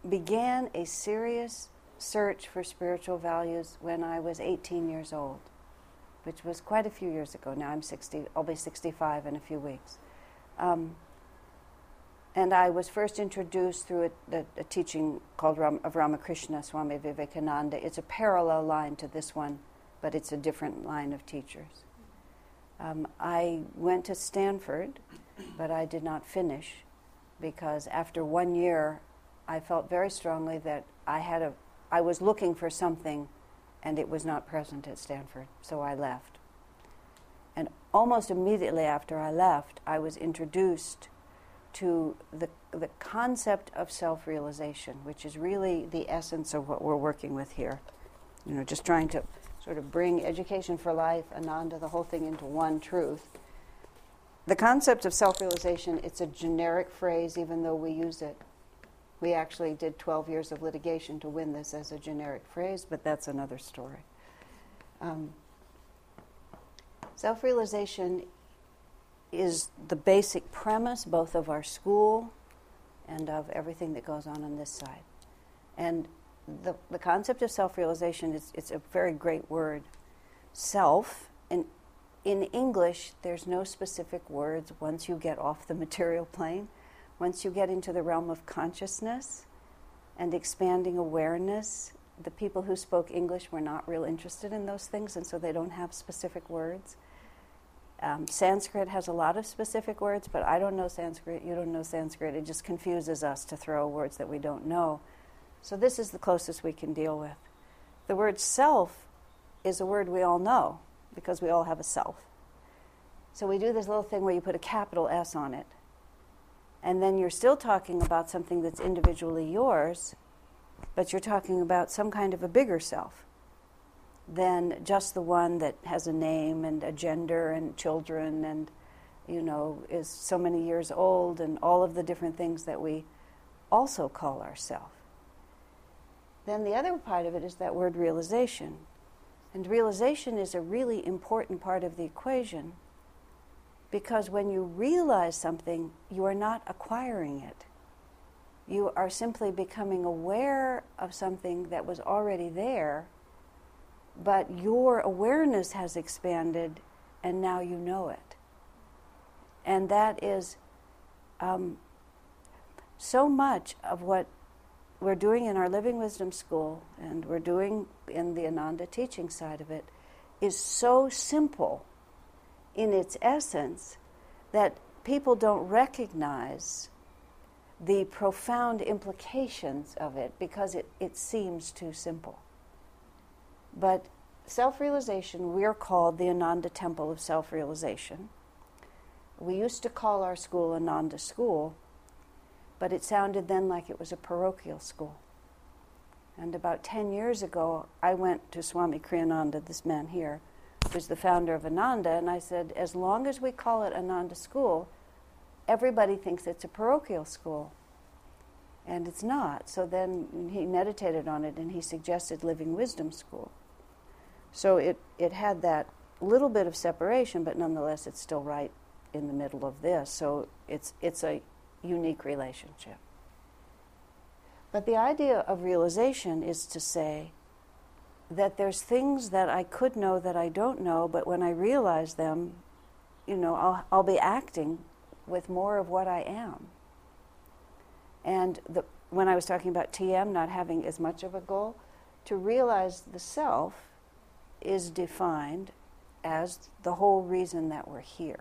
began a serious search for spiritual values when I was 18 years old, which was quite a few years ago. Now I'm 60, I'll be 65 in a few weeks. And I was first introduced through a teaching called of Ramakrishna, Swami Vivekananda. It's a parallel line to this one, but it's a different line of teachers. I went to Stanford, but I did not finish because after 1 year, I felt very strongly that I was looking for something and it was not present at Stanford, so I left. And almost immediately after I left, I was introduced to the concept of self-realization, which is really the essence of what we're working with here. You know, just trying to sort of bring education for life, Ananda, the whole thing into one truth. The concept of self-realization, it's a generic phrase, even though we use it. We actually did 12 years of litigation to win this as a generic phrase, but that's another story. Self-realization is the basic premise both of our school and of everything that goes on this side. And the concept of self-realization it's a very great word. Self, in English, there's no specific words once you get off the material plane. Once you get into the realm of consciousness and expanding awareness, the people who spoke English were not real interested in those things, and so they don't have specific words. Sanskrit has a lot of specific words, but I don't know Sanskrit, you don't know Sanskrit. It just confuses us to throw words that we don't know. So this is the closest we can deal with. The word self is a word we all know, because we all have a self. So we do this little thing where you put a capital S on it, and then you're still talking about something that's individually yours, but you're talking about some kind of a bigger self than just the one that has a name and a gender and children and, you know, is so many years old and all of the different things that we also call ourself. Then the other part of it is that word realization. And realization is a really important part of the equation, because when you realize something, you are not acquiring it. You are simply becoming aware of something that was already there, but your awareness has expanded and now you know it. And that is so much of what we're doing in our Living Wisdom School and we're doing in the Ananda teaching side of it is so simple in its essence that people don't recognize the profound implications of it because it seems too simple. But self-realization, we're called the Ananda Temple of Self-Realization. We used to call our school Ananda School, but it sounded then like it was a parochial school. And about 10 years ago, I went to Swami Kriyananda, this man here, who's the founder of Ananda, and I said, as long as we call it Ananda School, everybody thinks it's a parochial school. And it's not. So then he meditated on it and he suggested Living Wisdom School. So it had that little bit of separation, but nonetheless it's still right in the middle of this. So it's a unique relationship. But the idea of realization is to say that there's things that I could know that I don't know, but when I realize them, you know, I'll be acting with more of what I am. And when I was talking about TM not having as much of a goal, to realize the self is defined as the whole reason that we're here.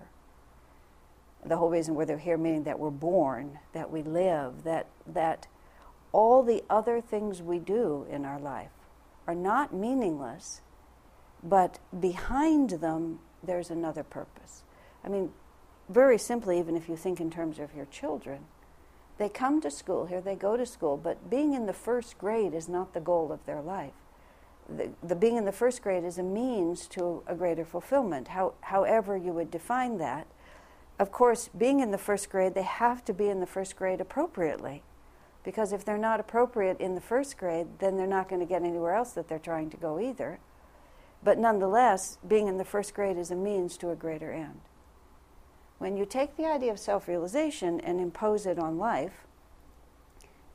The whole reason we're here meaning that we're born, that we live, that all the other things we do in our life are not meaningless, but behind them there's another purpose. I mean, very simply, even if you think in terms of your children, they come to school here, they go to school, but being in the first grade is not the goal of their life. The being in the first grade is a means to a greater fulfillment, however you would define that. Of course, being in the first grade, they have to be in the first grade appropriately, because if they're not appropriate in the first grade, then they're not going to get anywhere else that they're trying to go either. But nonetheless, being in the first grade is a means to a greater end. When you take the idea of self-realization and impose it on life,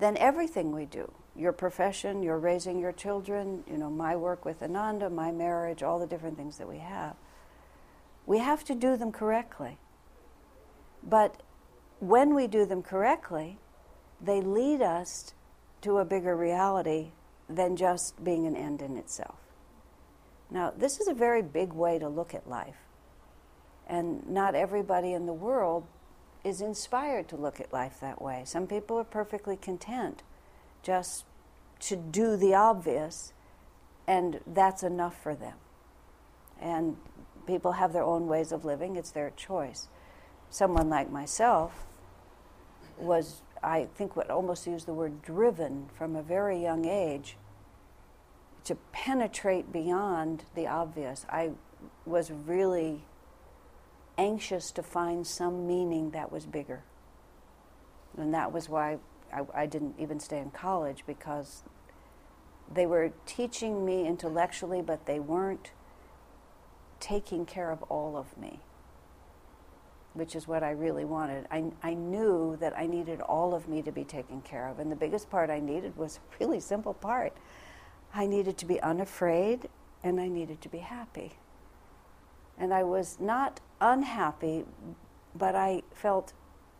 then everything we do, your profession, your raising your children, my work with Ananda, my marriage, all the different things that we have to do them correctly. But when we do them correctly, they lead us to a bigger reality than just being an end in itself. Now, this is a very big way to look at life. And not everybody in the world is inspired to look at life that way. Some people are perfectly content just to do the obvious, and that's enough for them. And people have their own ways of living. It's their choice. Someone like myself was, I think, would almost use the word driven from a very young age to penetrate beyond the obvious. I was really anxious to find some meaning that was bigger. And that was why I didn't even stay in college, because they were teaching me intellectually, but they weren't taking care of all of me, which is what I really wanted. I knew that I needed all of me to be taken care of, and the biggest part I needed was a really simple part. I needed to be unafraid, and I needed to be happy. And I was not unhappy, but I felt,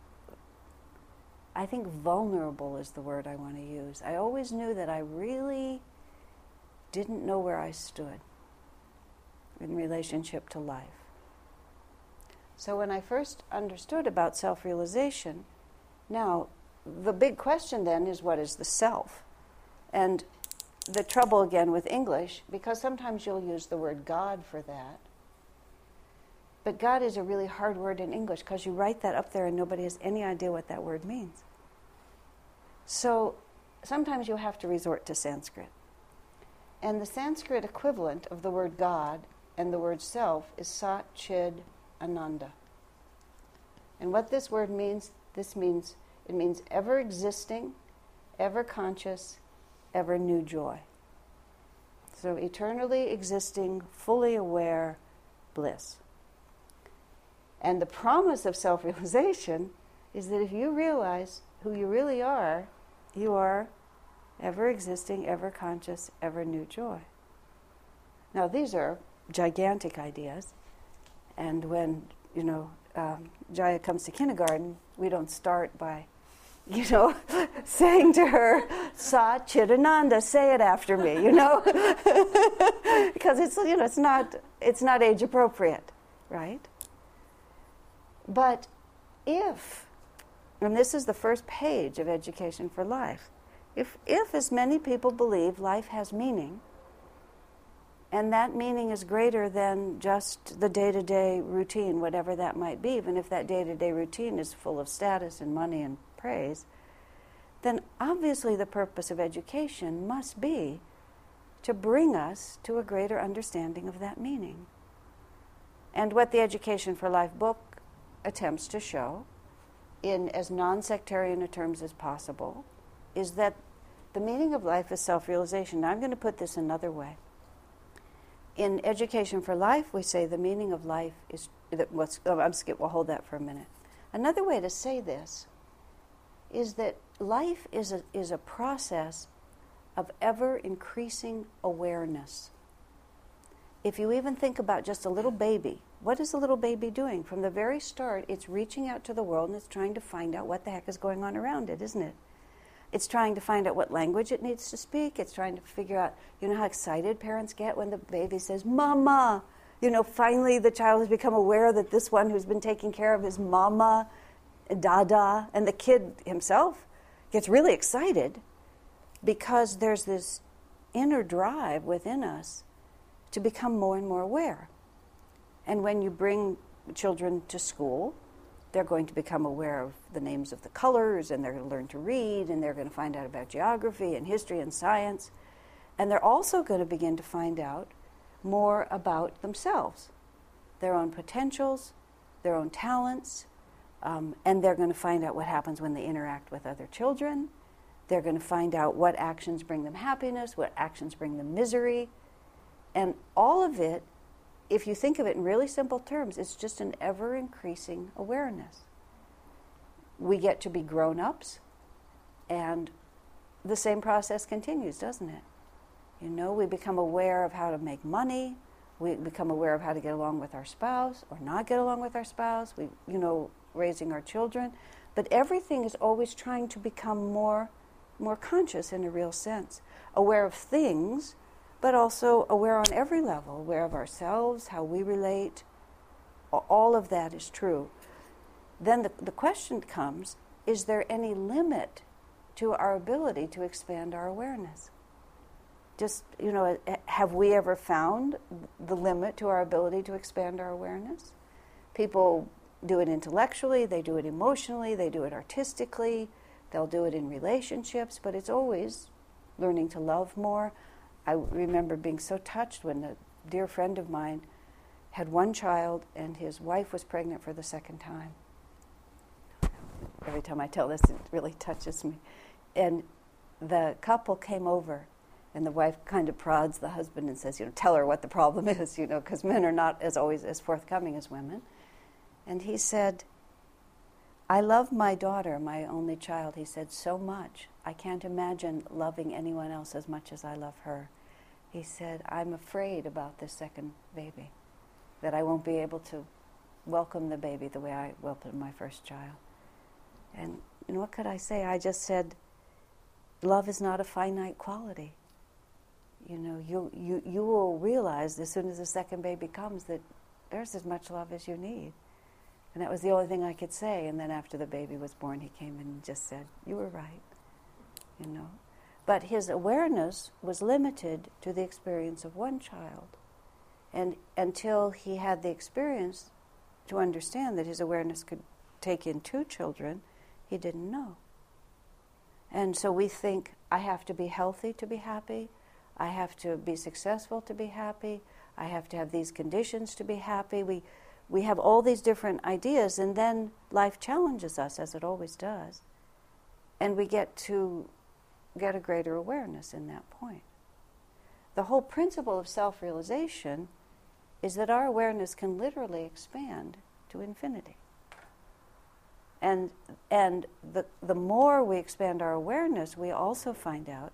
I think vulnerable is the word I want to use. I always knew that I really didn't know where I stood in relationship to life. So when I first understood about self-realization, now the big question then is, what is the self? And the trouble again with English, because sometimes you'll use the word God for that, but God is a really hard word in English because you write that up there and nobody has any idea what that word means. So sometimes you have to resort to Sanskrit. And the Sanskrit equivalent of the word God and the word self is Sat Chid Ananda. And what this word means, it means ever existing, ever conscious, ever new joy. So eternally existing, fully aware bliss. And the promise of self-realization is that if you realize who you really are, you are ever existing, ever conscious, ever new joy. Now these are gigantic ideas, and when Jaya comes to kindergarten, we don't start by saying to her, Sat Chidananda, say it after me, because it's not age appropriate, right? But if, and this is the first page of Education for Life, if as many people believe life has meaning, and that meaning is greater than just the day-to-day routine, whatever that might be, even if that day-to-day routine is full of status and money and praise, then obviously the purpose of education must be to bring us to a greater understanding of that meaning. And what the Education for Life book attempts to show, in as non-sectarian a terms as possible, is that the meaning of life is self-realization. Now I'm going to put this another way. In Education for Life, we say the meaning of life is... we'll hold that for a minute. Another way to say this is that life is a process of ever-increasing awareness. If you even think about just a little baby, what is a little baby doing? From the very start, it's reaching out to the world and it's trying to find out what the heck is going on around it, isn't it? It's trying to find out what language it needs to speak. It's trying to figure out, how excited parents get when the baby says, Mama. Finally the child has become aware that this one who's been taking care of is Mama, Dada, and the kid himself gets really excited because there's this inner drive within us to become more and more aware. And when you bring children to school, they're going to become aware of the names of the colors, and they're going to learn to read, and they're going to find out about geography and history and science. And they're also going to begin to find out more about themselves, their own potentials, their own talents, and they're going to find out what happens when they interact with other children. They're going to find out what actions bring them happiness, what actions bring them misery. And all of it, if you think of it in really simple terms, it's just an ever-increasing awareness. We get to be grown-ups, and the same process continues, doesn't it? We become aware of how to make money. We become aware of how to get along with our spouse or not get along with our spouse. Raising our children. But everything is always trying to become more conscious in a real sense. Aware of things, but also aware on every level. Aware of ourselves, how we relate. All of that is true. Then the question comes, is there any limit to our ability to expand our awareness? Just, have we ever found the limit to our ability to expand our awareness? People do it intellectually, they do it emotionally, they do it artistically, they'll do it in relationships, but it's always learning to love more. I remember being so touched when a dear friend of mine had one child and his wife was pregnant for the second time. Every time I tell this, it really touches me. And the couple came over, and the wife kind of prods the husband and says, tell her what the problem is, because men are not always as forthcoming as women. And he said, I love my daughter, my only child, he said, so much. I can't imagine loving anyone else as much as I love her. He said, I'm afraid about this second baby, that I won't be able to welcome the baby the way I welcomed my first child. And what could I say? I just said, love is not a finite quality. You will realize as soon as the second baby comes that there's as much love as you need. And that was the only thing I could say. And then after the baby was born, he came and just said, you were right, But his awareness was limited to the experience of one child. And until he had the experience to understand that his awareness could take in two children, he didn't know. And so we think, I have to be healthy to be happy. I have to be successful to be happy. I have to have these conditions to be happy. We have all these different ideas, and then life challenges us, as it always does. And we get to get a greater awareness in that point. The whole principle of self-realization is that our awareness can literally expand to infinity. And the more we expand our awareness, we also find out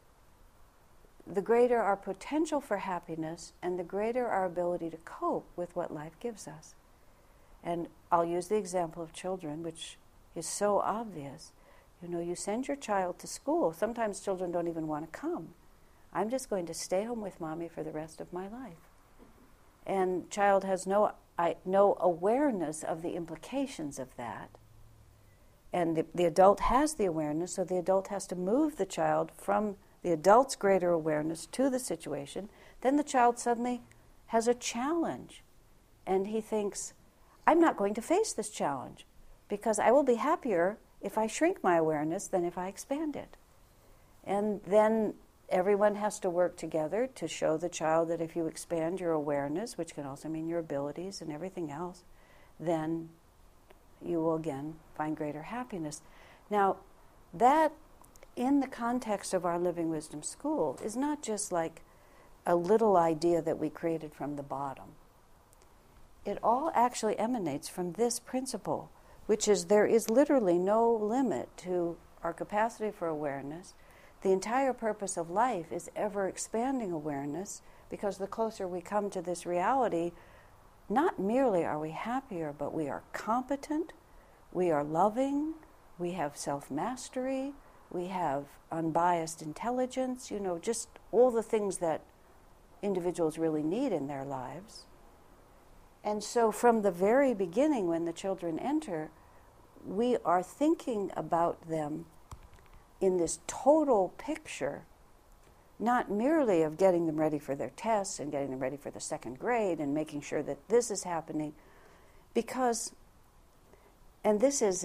the greater our potential for happiness and the greater our ability to cope with what life gives us. And I'll use the example of children, which is so obvious. You send your child to school. Sometimes children don't even want to come. I'm just going to stay home with mommy for the rest of my life. And child has no awareness of the implications of that. And the adult has the awareness, so the adult has to move the child from the adult's greater awareness to the situation. Then the child suddenly has a challenge. And he thinks, I'm not going to face this challenge because I will be happier if I shrink my awareness than if I expand it. And then everyone has to work together to show the child that if you expand your awareness, which can also mean your abilities and everything else, then you will again find greater happiness. Now, that in the context of our Living Wisdom School is not just like a little idea that we created from the bottom. It all actually emanates from this principle, which is there is literally no limit to our capacity for awareness. The entire purpose of life is ever expanding awareness, because the closer we come to this reality, not merely are we happier, but we are competent, we are loving, we have self-mastery, we have unbiased intelligence, just all the things that individuals really need in their lives. And so from the very beginning, when the children enter, we are thinking about them in this total picture, not merely of getting them ready for their tests and getting them ready for the second grade and making sure that this is happening, because, and this is,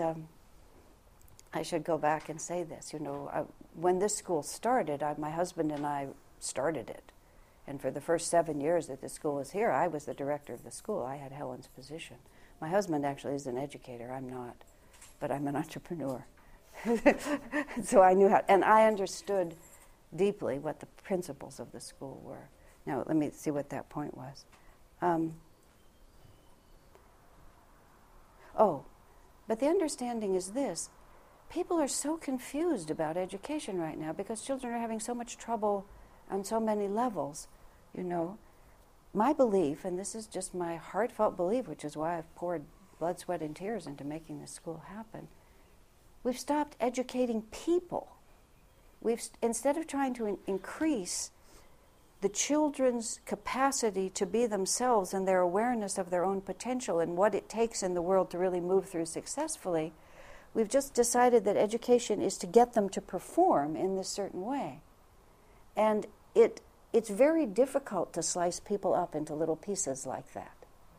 I should go back and say this, when this school started, my husband and I started it. And for the first 7 years that the school was here, I was the director of the school. I had Helen's position. My husband actually is an educator. I'm not, but I'm an entrepreneur. So I knew how, and I understood deeply what the principles of the school were. Now, let me see what that point was. But the understanding is this. people are so confused about education right now because children are having so much trouble on so many levels, you know. My belief, and this is just my heartfelt belief, which is why I've poured blood, sweat, and tears into making this school happen, we've stopped educating people. Instead of trying to increase the children's capacity to be themselves and their awareness of their own potential and what it takes in the world to really move through successfully, we've just decided that education is to get them to perform in this certain way. And it's very difficult to slice people up into little pieces like that.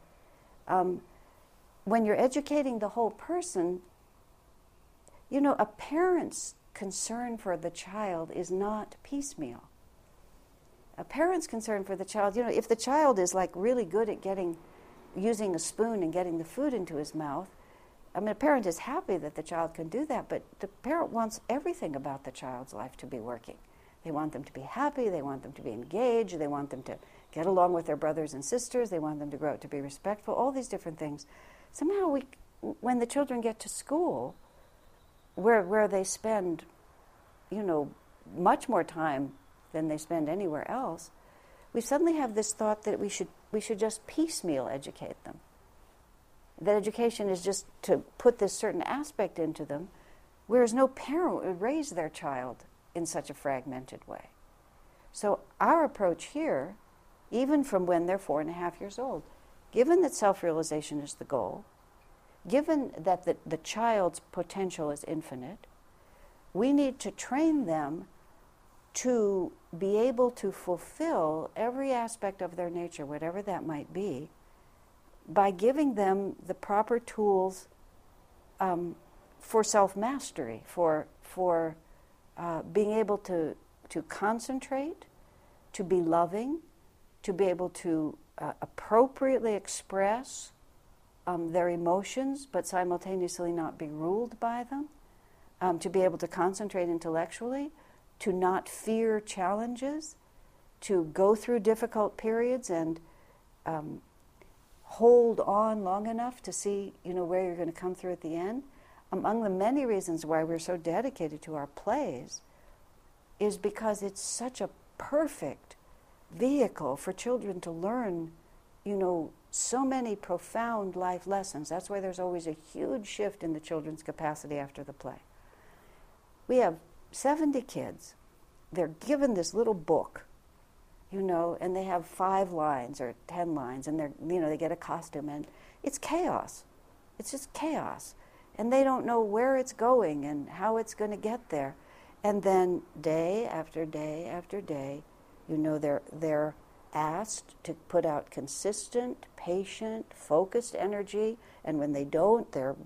When you're educating the whole person, you know, a parent's concern for the child is not piecemeal. A parent's concern for the child, you know, if the child is like really good at using a spoon and getting the food into his mouth, I mean, a parent is happy that the child can do that, but the parent wants everything about the child's life to be working. They want them to be happy, they want them to be engaged, they want them to get along with their brothers and sisters, they want them to grow up to be respectful, all these different things. Somehow when the children get to school, where they spend, you know, much more time than they spend anywhere else, we suddenly have this thought that we should just piecemeal educate them. That education is just to put this certain aspect into them, whereas no parent would raise their child in such a fragmented way. So our approach here, even from when they're 4.5 years old, given that self-realization is the goal, given that the child's potential is infinite, we need to train them to be able to fulfill every aspect of their nature, whatever that might be, by giving them the proper tools for self-mastery, for being able to concentrate, to be loving, to be able to appropriately express their emotions, but simultaneously not be ruled by them, to be able to concentrate intellectually, to not fear challenges, to go through difficult periods and hold on long enough to see, you know, where you're going to come through at the end. Among the many reasons why we're so dedicated to our plays is because it's such a perfect vehicle for children to learn, you know, so many profound life lessons. That's why there's always a huge shift in the children's capacity after the play. We have 70 kids. They're given this little book, you know, and they have 5 lines or 10 lines, and they get a costume, and it's chaos. It's just chaos. And they don't know where it's going and how it's going to get there. And then day after day after day, you know, they're asked to put out consistent, patient, focused energy, and when they don't, they're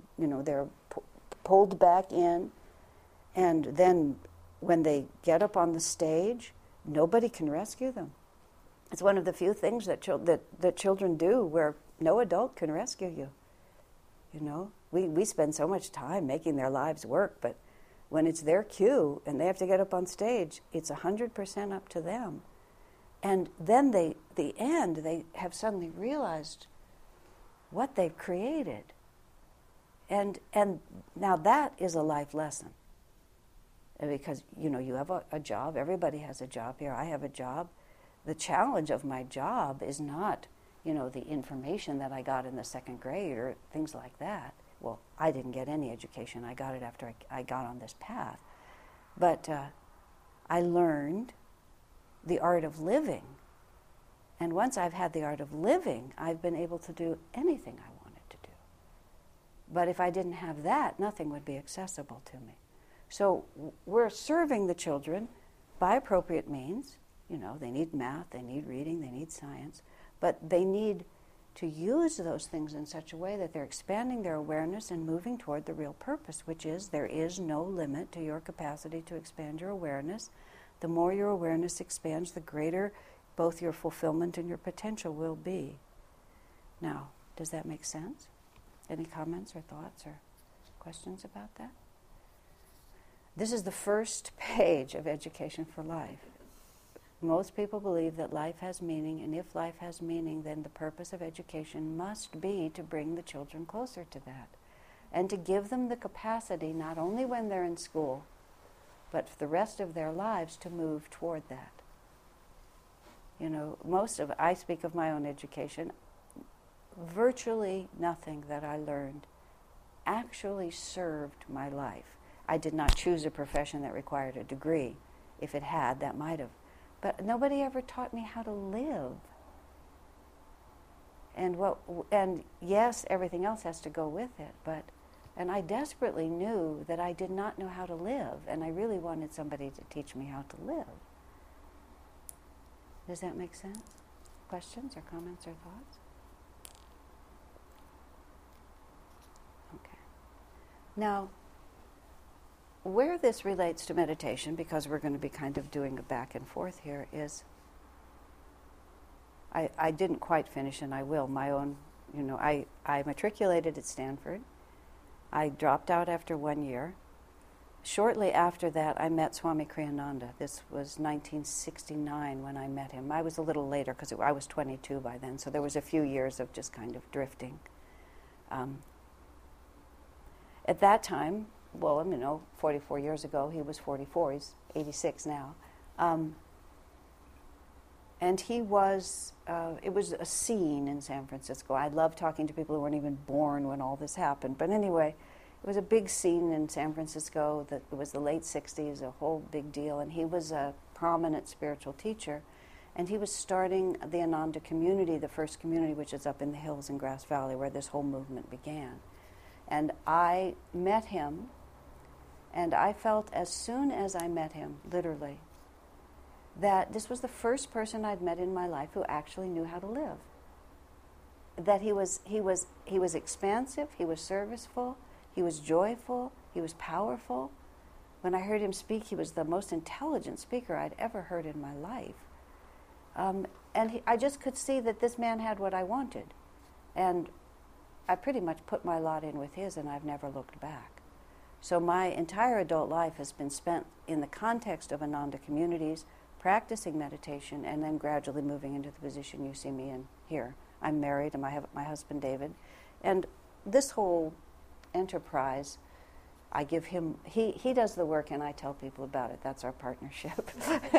pulled back in. And then when they get up on the stage, nobody can rescue them. It's one of the few things that children do where no adult can rescue you. You know, we spend so much time making their lives work, but when it's their cue and they have to get up on stage, it's 100% up to them. And then they have suddenly realized what they've created. And now that is a life lesson. Because, you know, you have a job. Everybody has a job here. I have a job. The challenge of my job is not, you know, the information that I got in the 2nd grade or things like that. Well, I didn't get any education. I got it after I got on this path. But I learned the art of living. And once I've had the art of living, I've been able to do anything I wanted to do. But if I didn't have that, nothing would be accessible to me. So we're serving the children by appropriate means. You know, they need math, they need reading, they need science, but they need to use those things in such a way that they're expanding their awareness and moving toward the real purpose, which is there is no limit to your capacity to expand your awareness. The more your awareness expands, the greater both your fulfillment and your potential will be. Now, does that make sense? Any comments or thoughts or questions about that? This is the first page of Education for Life. Most people believe that life has meaning, and if life has meaning, then the purpose of education must be to bring the children closer to that. and to give them the capacity, not only when they're in school, but for the rest of their lives, to move toward that. You know, I speak of my own education, virtually nothing that I learned actually served my life. I did not choose a profession that required a degree. If it had, that might have. But nobody ever taught me how to live. And yes, everything else has to go with it, and I desperately knew that I did not know how to live, and I really wanted somebody to teach me how to live. Does that make sense? Questions or comments or thoughts? Okay. Now, where this relates to meditation, because we're going to be kind of doing a back and forth here, is I didn't quite finish, and I will, my own, I matriculated at Stanford. I dropped out after 1 year. Shortly after that, I met Swami Kriyananda. This was 1969 when I met him. I was a little later because I was 22 by then, so there was a few years of just kind of drifting. At that time, 44 years ago, he was 44, he's 86 now. And he was, it was a scene in San Francisco. I love talking to people who weren't even born when all this happened. But anyway, it was a big scene in San Francisco. It was the late 60s, a whole big deal. And he was a prominent spiritual teacher. And he was starting the Ananda community, the first community, which is up in the hills in Grass Valley, where this whole movement began. And I met him, and I felt as soon as I met him, literally, that this was the first person I'd met in my life who actually knew how to live. That he was expansive, he was serviceful, he was joyful, he was powerful. When I heard him speak, he was the most intelligent speaker I'd ever heard in my life. I just could see that this man had what I wanted. And I pretty much put my lot in with his, and I've never looked back. So my entire adult life has been spent in the context of Ananda communities, practicing meditation, and then gradually moving into the position you see me in here. I'm married, and I have my husband David. And this whole enterprise, I give him, he does the work and I tell people about it. That's our partnership.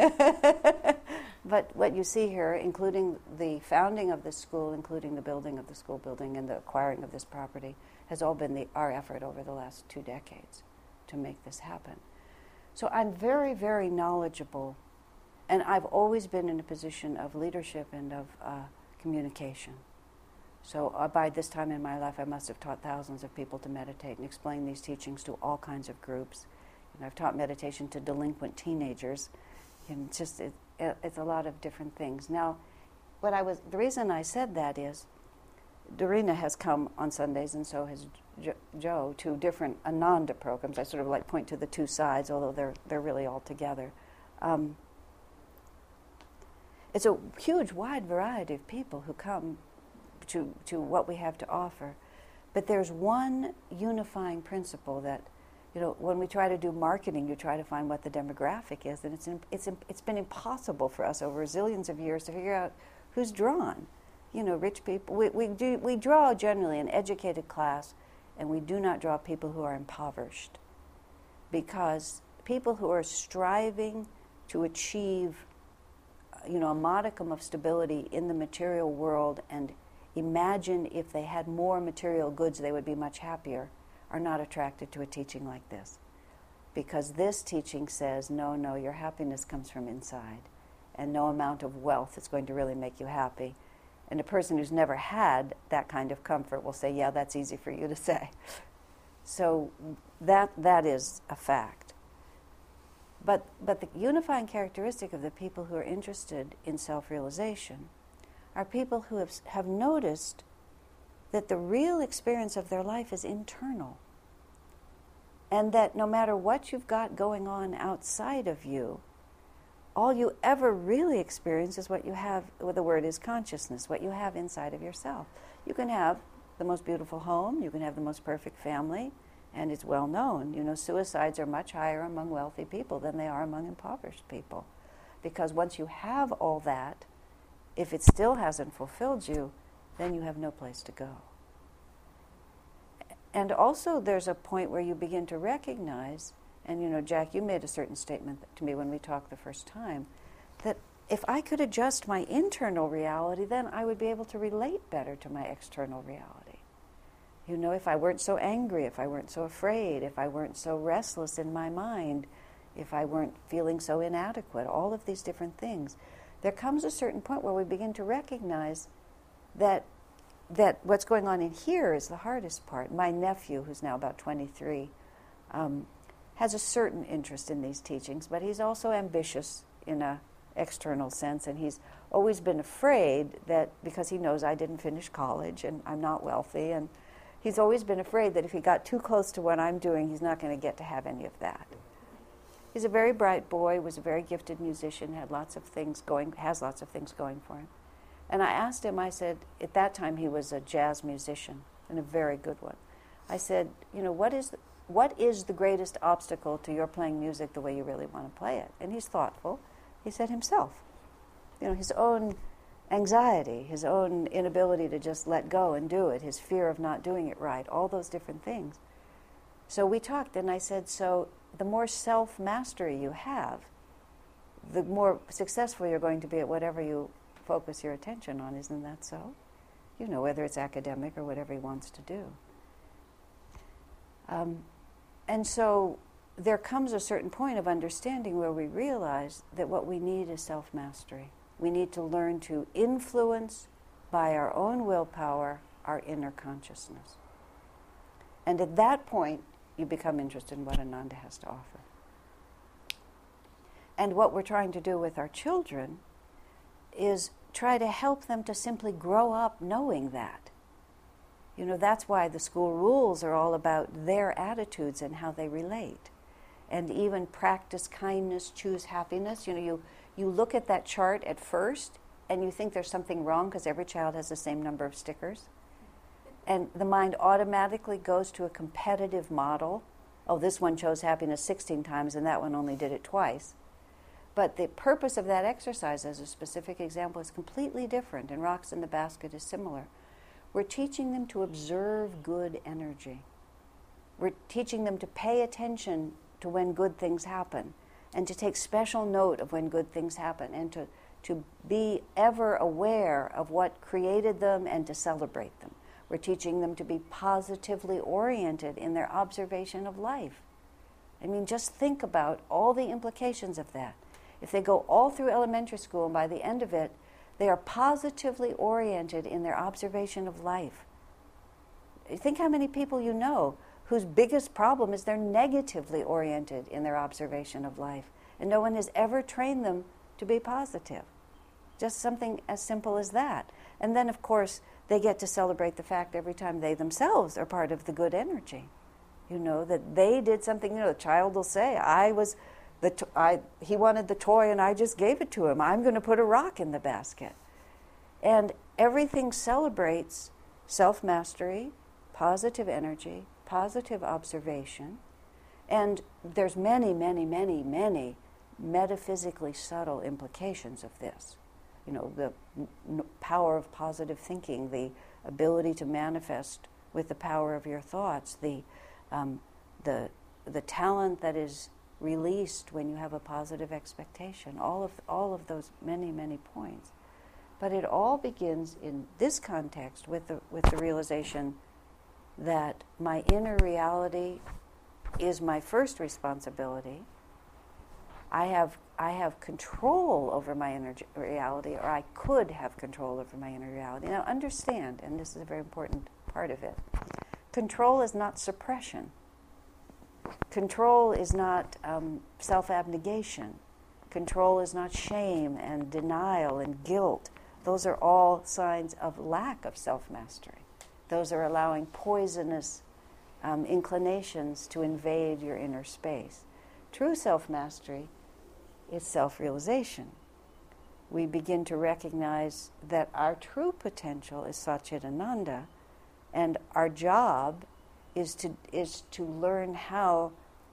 But what you see here, including the founding of this school, including the building of the school building and the acquiring of this property, has all been our effort over the last 2 decades to make this happen. So I'm very, very knowledgeable, and I've always been in a position of leadership and of communication. So by this time in my life, I must have taught thousands of people to meditate and explain these teachings to all kinds of groups. And I've taught meditation to delinquent teenagers. And it's a lot of different things. Now, the reason I said that is, Dorina has come on Sundays, and so has Joe, to different Ananda programs. I sort of point to the two sides, although they're really all together. It's a huge, wide variety of people who come to what we have to offer. But there's one unifying principle that, when we try to do marketing, you try to find what the demographic is, and it's been impossible for us over zillions of years to figure out who's drawn. Rich people. We draw generally an educated class, and we do not draw people who are impoverished, because people who are striving to achieve, a modicum of stability in the material world and imagine if they had more material goods they would be much happier, are not attracted to a teaching like this. Because this teaching says, no, your happiness comes from inside, and no amount of wealth is going to really make you happy. And a person who's never had that kind of comfort will say, yeah, that's easy for you to say. So that is a fact. But the unifying characteristic of the people who are interested in self-realization are people who have noticed that the real experience of their life is internal, and that no matter what you've got going on outside of you, all you ever really experience is what you have, well, the word is consciousness, what you have inside of yourself. You can have the most beautiful home, you can have the most perfect family, and it's well known. Suicides are much higher among wealthy people than they are among impoverished people. Because once you have all that, if it still hasn't fulfilled you, then you have no place to go. And also there's a point where you begin to recognize, and you know, Jack, you made a certain statement to me when we talked the first time, that if I could adjust my internal reality, then I would be able to relate better to my external reality. You know, if I weren't so angry, if I weren't so afraid, if I weren't so restless in my mind, if I weren't feeling so inadequate, all of these different things, there comes a certain point where we begin to recognize that what's going on in here is the hardest part. My nephew, who's now about 23, has a certain interest in these teachings, but he's also ambitious in an external sense, and he's always been afraid that, because he knows I didn't finish college and I'm not wealthy, and he's always been afraid that if he got too close to what I'm doing, he's not going to get to have any of that. He's a very bright boy, was a very gifted musician, has lots of things going for him. And I asked him, I said, at that time he was a jazz musician, and a very good one. I said, you know, what is the greatest obstacle to your playing music the way you really want to play it? And he's thoughtful. He said himself. You know, his own anxiety, his own inability to just let go and do it, his fear of not doing it right, all those different things. So we talked, and I said, so the more self-mastery you have, the more successful you're going to be at whatever you focus your attention on. Isn't that so? You know, whether it's academic or whatever he wants to do. And so there comes a certain point of understanding where we realize that what we need is self-mastery. We need to learn to influence by our own willpower our inner consciousness. And at that point, you become interested in what Ananda has to offer. And what we're trying to do with our children is try to help them to simply grow up knowing that. You know, that's why the school rules are all about their attitudes and how they relate. And even practice kindness, choose happiness. You know, you look at that chart at first and you think there's something wrong because every child has the same number of stickers. And the mind automatically goes to a competitive model. Oh, this one chose happiness 16 times and that one only did it twice. But the purpose of that exercise, as a specific example, is completely different, and Rocks in the Basket is similar. We're teaching them to observe good energy. We're teaching them to pay attention to when good things happen, and to take special note of when good things happen, and to be ever aware of what created them and to celebrate them. We're teaching them to be positively oriented in their observation of life. I mean, just think about all the implications of that. If they go all through elementary school, and by the end of it, they are positively oriented in their observation of life. Think how many people you know whose biggest problem is they're negatively oriented in their observation of life. And no one has ever trained them to be positive. Just something as simple as that. And then, of course, they get to celebrate the fact every time they themselves are part of the good energy. You know, that they did something. You know, the child will say, he wanted the toy and I just gave it to him. I'm going to put a rock in the basket. And everything celebrates self-mastery, positive energy, positive observation. And there's many, many, many, many metaphysically subtle implications of this. You know, the power of positive thinking, the ability to manifest with the power of your thoughts, the talent that is released when you have a positive expectation, all of those many, many points. But it all begins in this context with the realization that my inner reality is my first responsibility. I have control over my inner reality, or I could have control over my inner reality. Now understand, and this is a very important part of it, control is not suppression. Control is not self-abnegation. Control is not shame and denial and guilt. Those are all signs of lack of self-mastery. Those are allowing poisonous inclinations to invade your inner space. True self-mastery is self-realization. We begin to recognize that our true potential is Satchidananda, and our job is to learn how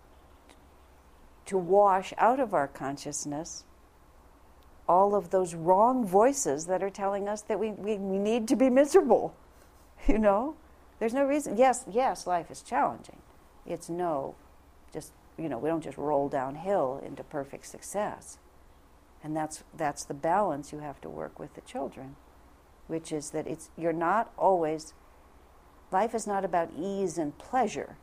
to wash out of our consciousness all of those wrong voices that are telling us that we need to be miserable, you know? There's no reason. Yes, life is challenging. It's we don't just roll downhill into perfect success. And that's the balance you have to work with the children, which is that you're not always, life is not about ease and pleasure.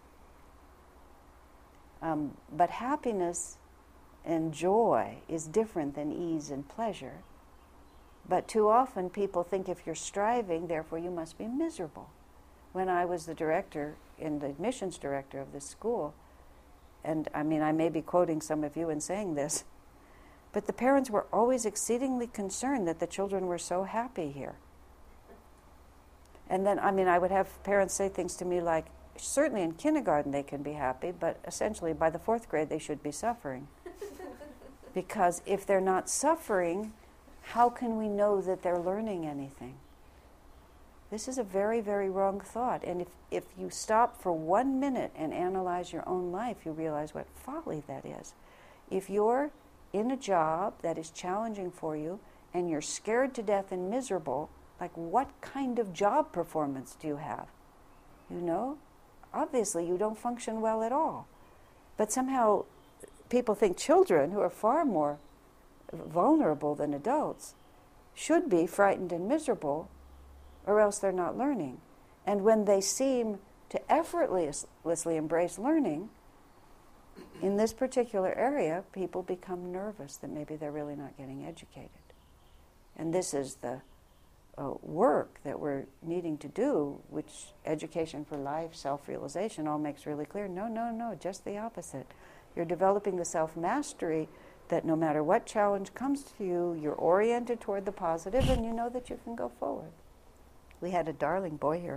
But happiness and joy is different than ease and pleasure. But too often people think if you're striving, therefore you must be miserable. When I was the admissions director of this school, and I may be quoting some of you in saying this, but the parents were always exceedingly concerned that the children were so happy here. And then, I would have parents say things to me like, certainly in kindergarten they can be happy, but essentially by the 4th grade they should be suffering. Because if they're not suffering, how can we know that they're learning anything? This is a very, very wrong thought. And if you stop for 1 minute and analyze your own life, you realize what folly that is. If you're in a job that is challenging for you and you're scared to death and miserable, like what kind of job performance do you have? Obviously you don't function well at all. But somehow people think children, who are far more vulnerable than adults, should be frightened and miserable, or else they're not learning. And when they seem to effortlessly embrace learning, in this particular area, people become nervous that maybe they're really not getting educated. And this is the work that we're needing to do, which Education for Life, self-realization, all makes really clear. No, just the opposite. You're developing the self-mastery that no matter what challenge comes to you, you're oriented toward the positive and you know that you can go forward. We had a darling boy here.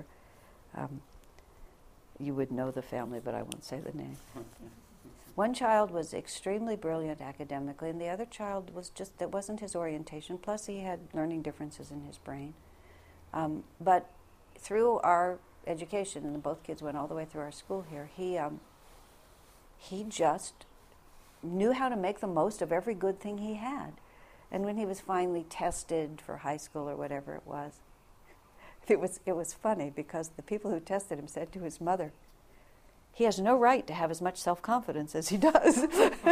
You would know the family, but I won't say the name. One child was extremely brilliant academically, and the other child that wasn't his orientation, plus he had learning differences in his brain. But through our education, and both kids went all the way through our school here, he just knew how to make the most of every good thing he had. And when he was finally tested for high school or whatever it was funny because the people who tested him said to his mother, he has no right to have as much self-confidence as he does.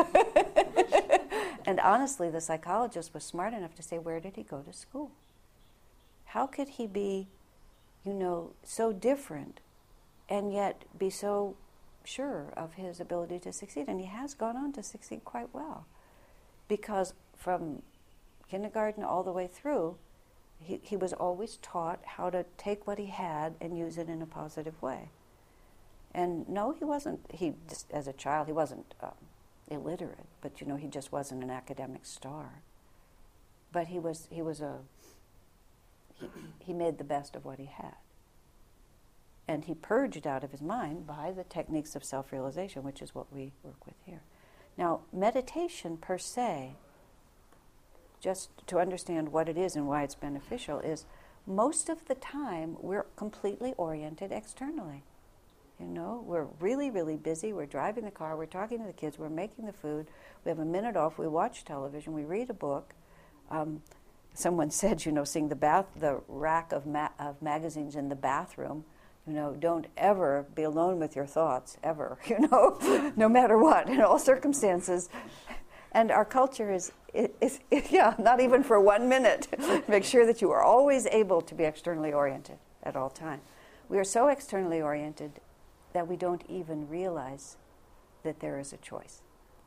And honestly, the psychologist was smart enough to say, where did he go to school? How could he be, so different and yet be so sure of his ability to succeed? And he has gone on to succeed quite well. Because from kindergarten all the way through, he was always taught how to take what he had and use it in a positive way. And no, he wasn't, as a child, he wasn't illiterate, but he just wasn't an academic star. But he made the best of what he had. And he purged out of his mind by the techniques of self-realization, which is what we work with here. Now, meditation per se, just to understand what it is and why it's beneficial, is most of the time we're completely oriented externally. We're really, really busy. We're driving the car. We're talking to the kids. We're making the food. We have a minute off. We watch television. We read a book. Someone said, seeing the rack of magazines in the bathroom, don't ever be alone with your thoughts, ever, no matter what, in all circumstances. And our culture is not even for 1 minute. Make sure that you are always able to be externally oriented at all times. We are so externally oriented that we don't even realize that there is a choice.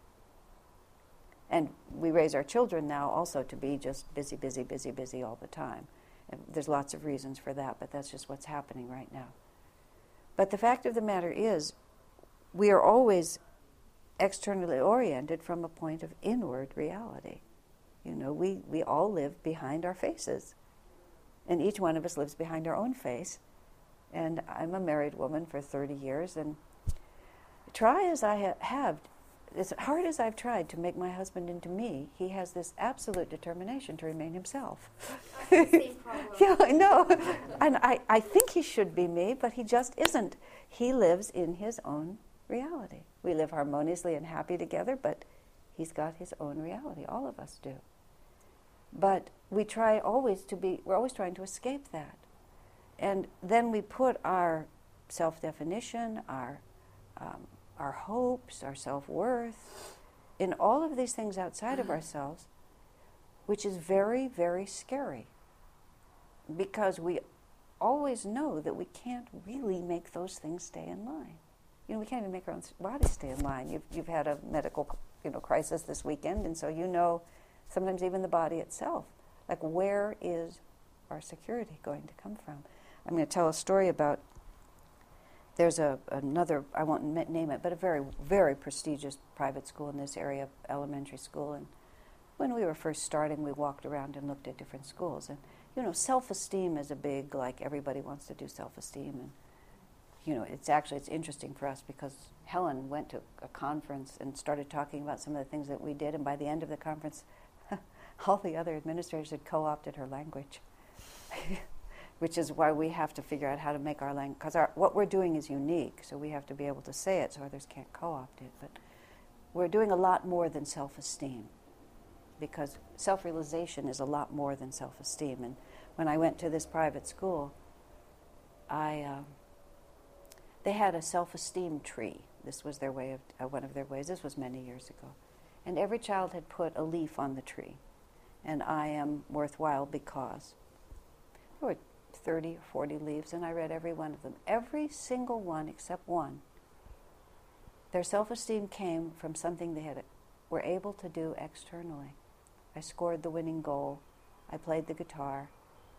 And we raise our children now also to be just busy, busy, busy, busy all the time. And there's lots of reasons for that, but that's just what's happening right now. But the fact of the matter is, we are always externally oriented from a point of inward reality. We all live behind our faces. And each one of us lives behind our own face. And I'm a married woman for 30 years, and try as I have, as hard as I've tried to make my husband into me, he has this absolute determination to remain himself. That's the same problem. Yeah, I know. And I think he should be me, but he just isn't. He lives in his own reality. We live harmoniously and happy together, but he's got his own reality. All of us do. But we're always trying to escape that. And then we put our self-definition, our hopes, our self-worth, in all of these things outside of ourselves, which is very, very scary, because we always know that we can't really make those things stay in line. We can't even make our own body stay in line. You've had a medical, crisis this weekend, and so sometimes even the body itself. Like, where is our security going to come from? I'm going to tell a story about, there's another, I won't name it, but a very, very prestigious private school in this area, elementary school. And when we were first starting, we walked around and looked at different schools. And, self-esteem is a big, like, everybody wants to do self-esteem. And, it's interesting for us because Helen went to a conference and started talking about some of the things that we did. And by the end of the conference, all the other administrators had co-opted her language, which is why we have to figure out how to make our language, because what we're doing is unique, so we have to be able to say it so others can't co-opt it. But we're doing a lot more than self-esteem, because self-realization is a lot more than self-esteem. And when I went to this private school, they had a self-esteem tree. This was their way of one of their ways. This was many years ago. And every child had put a leaf on the tree. And I am worthwhile because there were 30 or 40 leaves, and I read every one of them. Every single one except one. Their self-esteem came from something they were able to do externally. I scored the winning goal. I played the guitar.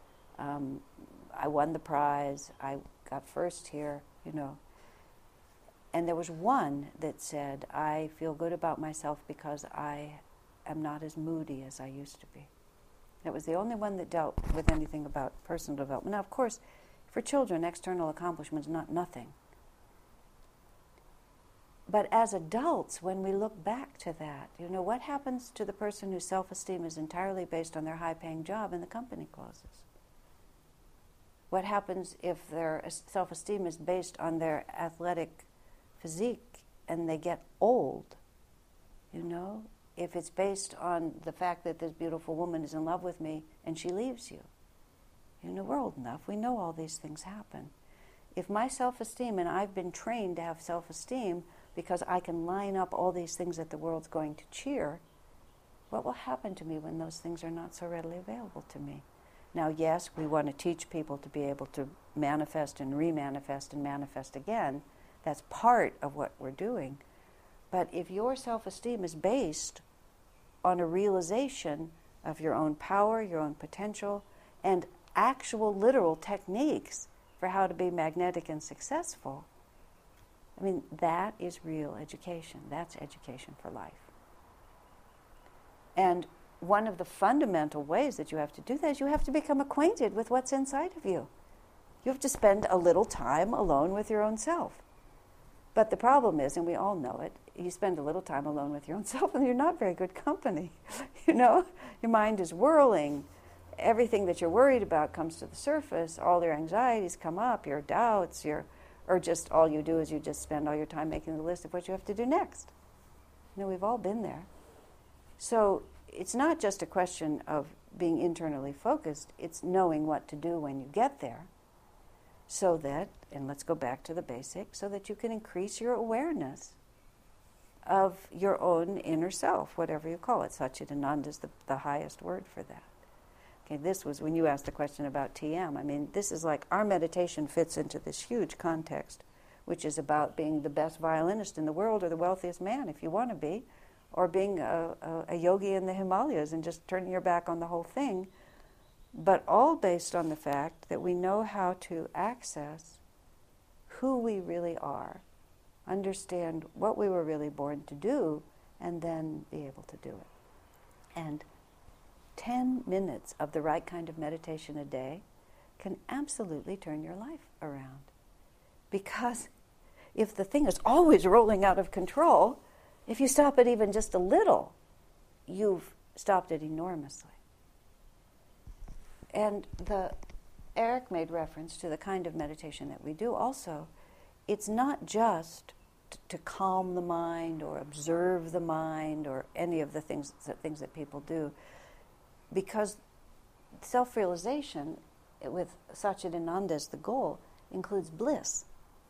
I won the prize. I got first here, And there was one that said, I feel good about myself because I am not as moody as I used to be. It was the only one that dealt with anything about personal development. Now, of course, for children, external accomplishment is not nothing. But as adults, when we look back to that, what happens to the person whose self-esteem is entirely based on their high-paying job and the company closes? What happens if their self-esteem is based on their athletic physique and they get old? If it's based on the fact that this beautiful woman is in love with me and she leaves you. We're old enough. We know all these things happen. If my self-esteem, and I've been trained to have self-esteem because I can line up all these things that the world's going to cheer, what will happen to me when those things are not so readily available to me? Now, yes, we want to teach people to be able to manifest and remanifest and manifest again. That's part of what we're doing. But if your self-esteem is based on a realization of your own power, your own potential, and actual literal techniques for how to be magnetic and successful, that is real education. That's education for life. And one of the fundamental ways that you have to do that is you have to become acquainted with what's inside of you. You have to spend a little time alone with your own self. But the problem is, and we all know it, you spend a little time alone with your own self and you're not very good company. Your mind is whirling. Everything that you're worried about comes to the surface. All your anxieties come up, your doubts, or just all you do is you just spend all your time making the list of what you have to do next. We've all been there. So it's not just a question of being internally focused, it's knowing what to do when you get there, so that, and let's go back to the basics, so that you can increase your awareness of your own inner self, whatever you call it. Satchidananda is the highest word for that. Okay, this was when you asked the question about TM. This is like our meditation fits into this huge context, which is about being the best violinist in the world or the wealthiest man, if you want to be, or being a yogi in the Himalayas and just turning your back on the whole thing, but all based on the fact that we know how to access who we really are, understand what we were really born to do, and then be able to do it. And 10 minutes of the right kind of meditation a day can absolutely turn your life around. Because if the thing is always rolling out of control, if you stop it even just a little, you've stopped it enormously. And Eric made reference to the kind of meditation that we do also. It's not just to calm the mind or observe the mind or any of the things that people do, because self-realization with Satchidananda as the goal includes bliss.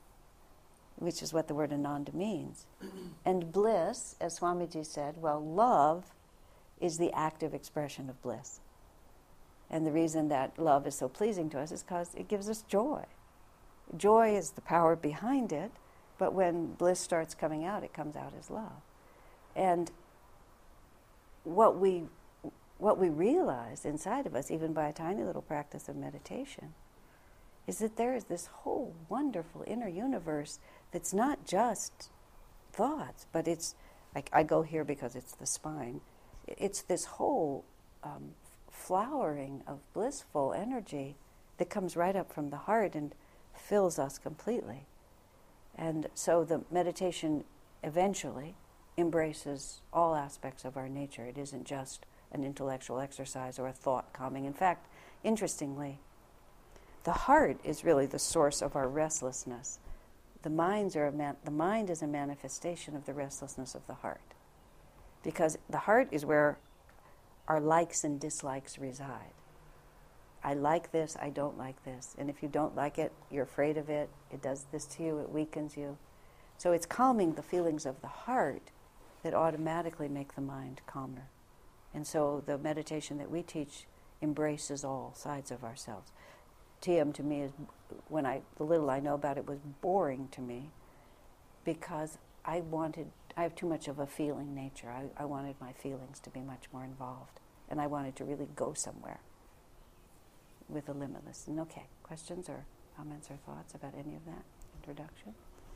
which is what the word Ananda means. And bliss, as Swamiji said, well, love is the active expression of bliss. And the reason that love is so pleasing to us is because it gives us joy. Joy is the power behind it, but when bliss starts coming out, it comes out as love. And what we realize inside of us, even by a tiny little practice of meditation, is that there is this whole wonderful inner universe that's not just thoughts, but it's, I go here because it's the spine, it's this whole flowering of blissful energy that comes right up from the heart and fills us completely. And so the meditation eventually embraces all aspects of our nature. It isn't just an intellectual exercise or a thought calming. In fact, interestingly, the heart is really the source of our restlessness. The mind is a manifestation of the restlessness of the heart. Because the heart is where our likes and dislikes reside. I like this, I don't like this. And if you don't like it, you're afraid of it. It does this to you, it weakens you. So it's calming the feelings of the heart that automatically make the mind calmer. And so the meditation that we teach embraces all sides of ourselves. TM to me is, the little I know about it was boring to me because I have too much of a feeling nature. I wanted my feelings to be much more involved. And I wanted to really go somewhere with the limitless. And okay, questions or comments or thoughts about any of that introduction?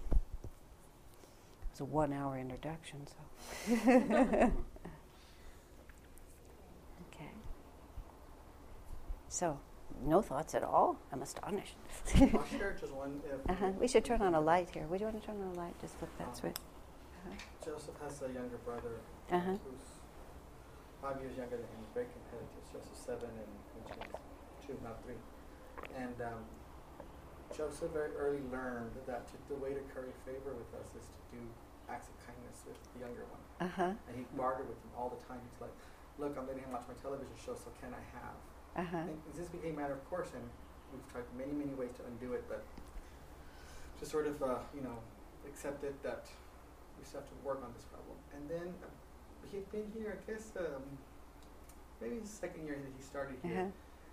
It's a 1 hour introduction, so. Okay. So, no thoughts at all? I'm astonished. I'll share just one. We should turn on a light here. Would you want to turn on a light? Just flip that switch. Joseph has a younger brother who's 5 years younger than him. He's very competitive. Joseph's 7 and Benjamin's 2, not 3. And Joseph very early learned that the way to curry favor with us is to do acts of kindness with the younger one. And he bartered with him all the time. He's like, look, I'm letting him watch my television show, so can I have? And this became a matter of course, and we've tried many, many ways to undo it, but to sort of, accept it that we still have to work on this problem. And then he'd been here, I guess, maybe the second year that he started here.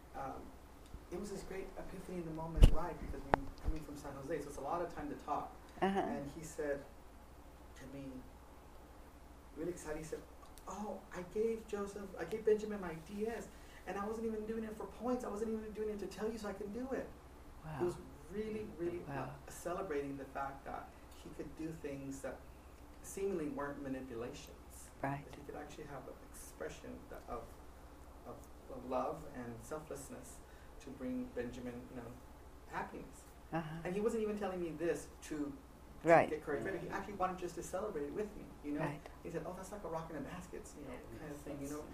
It was this great epiphany in the moment, right? Because we were coming from San Jose, so it's a lot of time to talk. And he said to me, really excited, he said, oh, I gave Benjamin my ideas, and I wasn't even doing it for points. I wasn't even doing it to tell you so I can do it. Wow. He was really, really celebrating the fact that he could do things that seemingly weren't manipulations. Right. That he could actually have an expression of love and selflessness to bring Benjamin, happiness. And he wasn't even telling me this to get curry favor. He actually wanted just to celebrate it with me. Right. He said, "Oh, that's like a rock in a basket, kind of thing."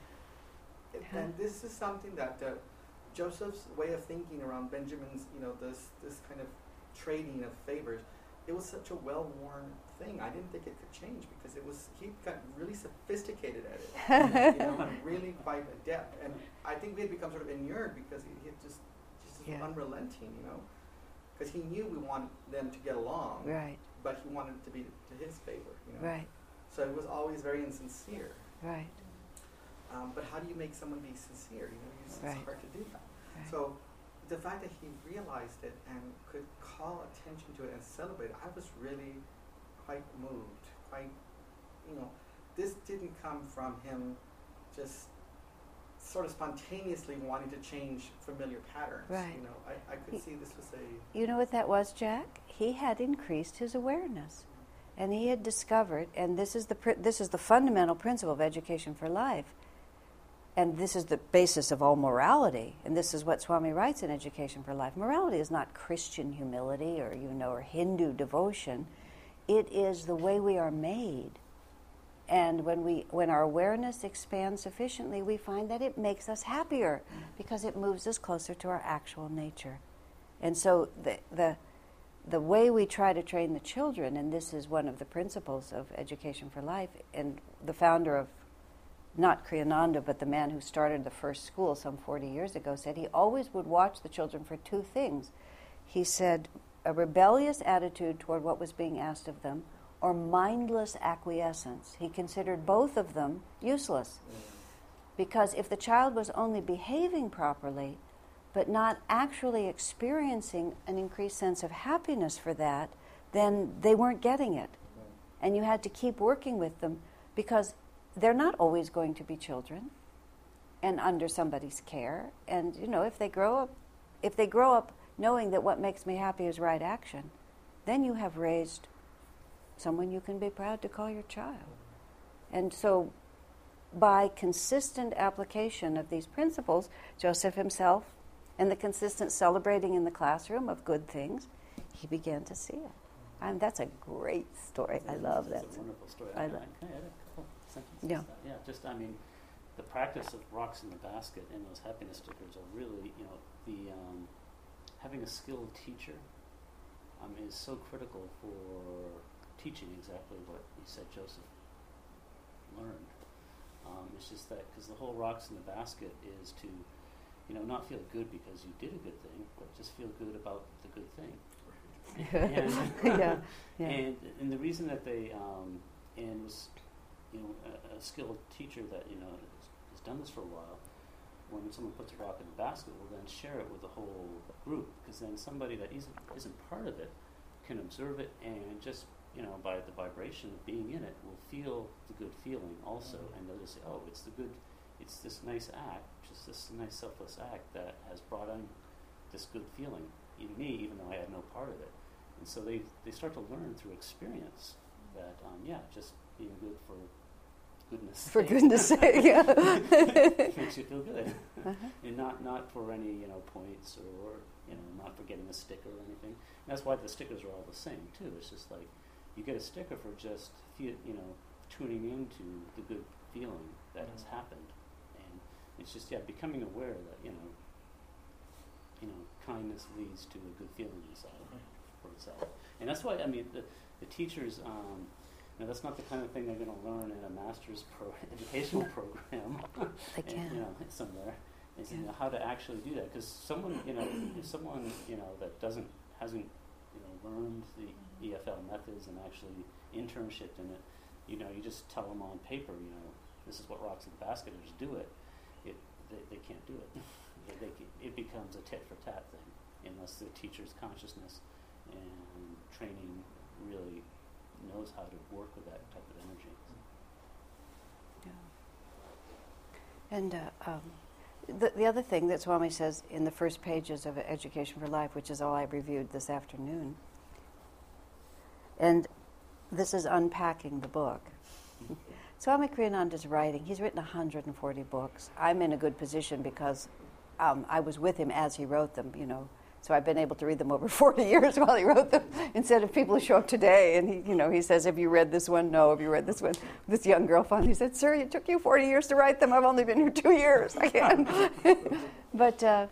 And this is something that Joseph's way of thinking around Benjamin's, this kind of trading of favors. It was such a well-worn thing. I didn't think it could change because he got really sophisticated at it, and really quite adept. And I think we had become sort of inured because he had just unrelenting, because he knew we wanted them to get along, right? But he wanted it to be to his favor, right? So it was always very insincere, right? But how do you make someone be sincere? It's hard to do that. Right. So the fact that he realized it and could call attention to it and celebrate it, I was really quite moved. This didn't come from him just sort of spontaneously wanting to change familiar patterns. Right. I could see this was a... You know what that was, Jack? He had increased his awareness. And he had discovered, and this is the fundamental principle of Education for Life, and this is the basis of all morality, and this is what Swami writes in Education for Life. Morality is not Christian humility or Hindu devotion. It is the way we are made. And when our awareness expands sufficiently, we find that it makes us happier because it moves us closer to our actual nature. And so the way we try to train the children, and this is one of the principles of Education for Life, and the founder of, not Kriyananda, but the man who started the first school some 40 years ago, said he always would watch the children for two things. He said, a rebellious attitude toward what was being asked of them, or mindless acquiescence. He considered both of them useless. Because if the child was only behaving properly, but not actually experiencing an increased sense of happiness for that, then they weren't getting it. And you had to keep working with them, because they're not always going to be children and under somebody's care. And, you know, if they grow up knowing that what makes me happy is right action, then you have raised someone you can be proud to call your child. And so by consistent application of these principles, Joseph himself, and the consistent celebrating in the classroom of good things, he began to see it. And that's a great story. I love that. It's a wonderful story. I Can I love add a couple sentences? Yeah. Yeah, just, I mean, the practice of rocks in the basket and those happiness stickers are really, you know, the having a skilled teacher is so critical for teaching exactly what he said Joseph learned. It's just that, because the whole rocks in the basket is to, you know, not feel good because you did a good thing, but just feel good about the good thing. And the reason that they and was, you know, a skilled teacher that, you know, has done this for a while, when someone puts a rock in the basket, will then share it with the whole group, because then somebody that isn't part of it can observe it, and just, you know, by the vibration of being in it, will feel the good feeling also, and they'll just say, oh, it's this nice act, just this nice selfless act that has brought on this good feeling in me, even though I had no part of it. And so they start to learn through experience that, just being good for goodness sake. For goodness sake, yeah. Makes you feel good. And not for any, you know, points, or, you know, not for getting a sticker or anything. And that's why the stickers are all the same, too. It's just like, you get a sticker for just, tuning into the good feeling that has happened. And it's just, becoming aware that, you know, kindness leads to a good feeling inside for itself. And that's why, I mean, the teachers, that's not the kind of thing they're going to learn in a master's educational program. They can. And, somewhere. Is how to actually do that. Because someone, if someone, that hasn't, learned the EFL methods and actually internshiped in it, you just tell them on paper, this is what rocks in the basket is, do it. They can't do it. It becomes a tit-for-tat thing, unless the teacher's consciousness and training really knows how to work with that type of energy. Yeah. And the other thing that Swami says in the first pages of Education for Life, which is all I reviewed this afternoon, and this is unpacking the book. Swami Kriyananda's writing, he's written 140 books. I'm in a good position because I was with him as he wrote them, so I've been able to read them over 40 years while he wrote them, instead of people who show up today and he says, have you read this one? No. Have you read this one? This young girl finally said, sir, it took you 40 years to write them. I've only been here 2 years. I can't. But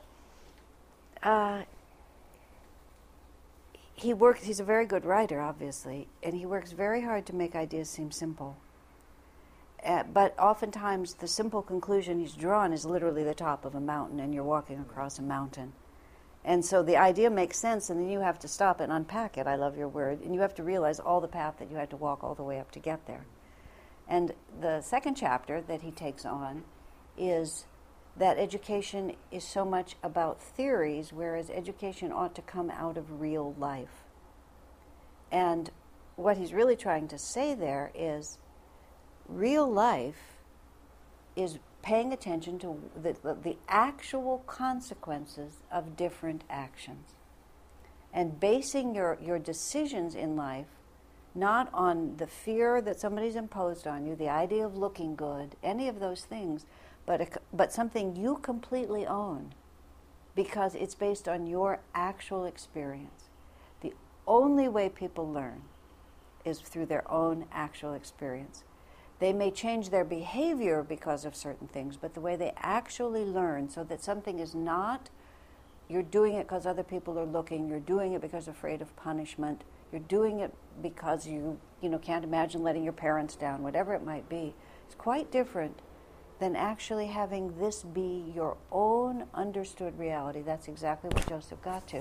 he's a very good writer, obviously, and he works very hard to make ideas seem simple. But oftentimes the simple conclusion he's drawn is literally the top of a mountain, and you're walking across a mountain. And so the idea makes sense, and then you have to stop and unpack it, I love your word, and you have to realize all the path that you had to walk all the way up to get there. And the second chapter that he takes on is that education is so much about theories, whereas education ought to come out of real life. And what he's really trying to say there is real life is paying attention to the actual consequences of different actions, and basing your decisions in life not on the fear that somebody's imposed on you, the idea of looking good, any of those things, but something you completely own, because it's based on your actual experience. The only way people learn is through their own actual experience. They may change their behavior because of certain things, but the way they actually learn, so that something is not, you're doing it because other people are looking, you're doing it because you're afraid of punishment, you're doing it because you can't imagine letting your parents down, whatever it might be. It's quite different than actually having this be your own understood reality. That's exactly what Joseph got to.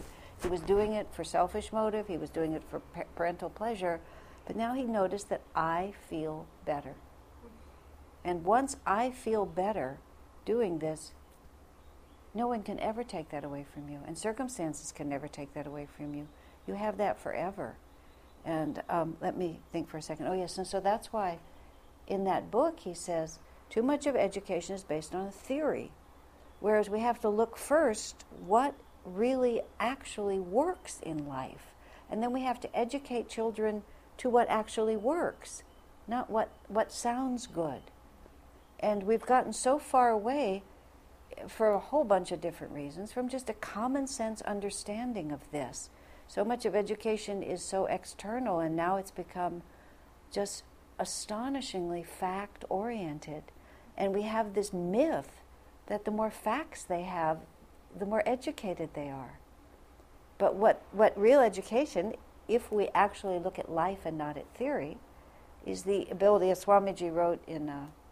He was doing it for selfish motive. He was doing it for parental pleasure. But now he noticed that I feel better. And once I feel better doing this, no one can ever take that away from you. And circumstances can never take that away from you. You have that forever. And let me think for a second. Oh, yes, and so that's why in that book he says, too much of education is based on a theory. Whereas we have to look first what really actually works in life. And then we have to educate children to what actually works, not what sounds good. And we've gotten so far away for a whole bunch of different reasons from just a common sense understanding of this. So much of education is so external, and now it's become just astonishingly fact-oriented. And we have this myth that the more facts they have, the more educated they are. But what real education, if we actually look at life and not at theory, is the ability, as Swamiji wrote in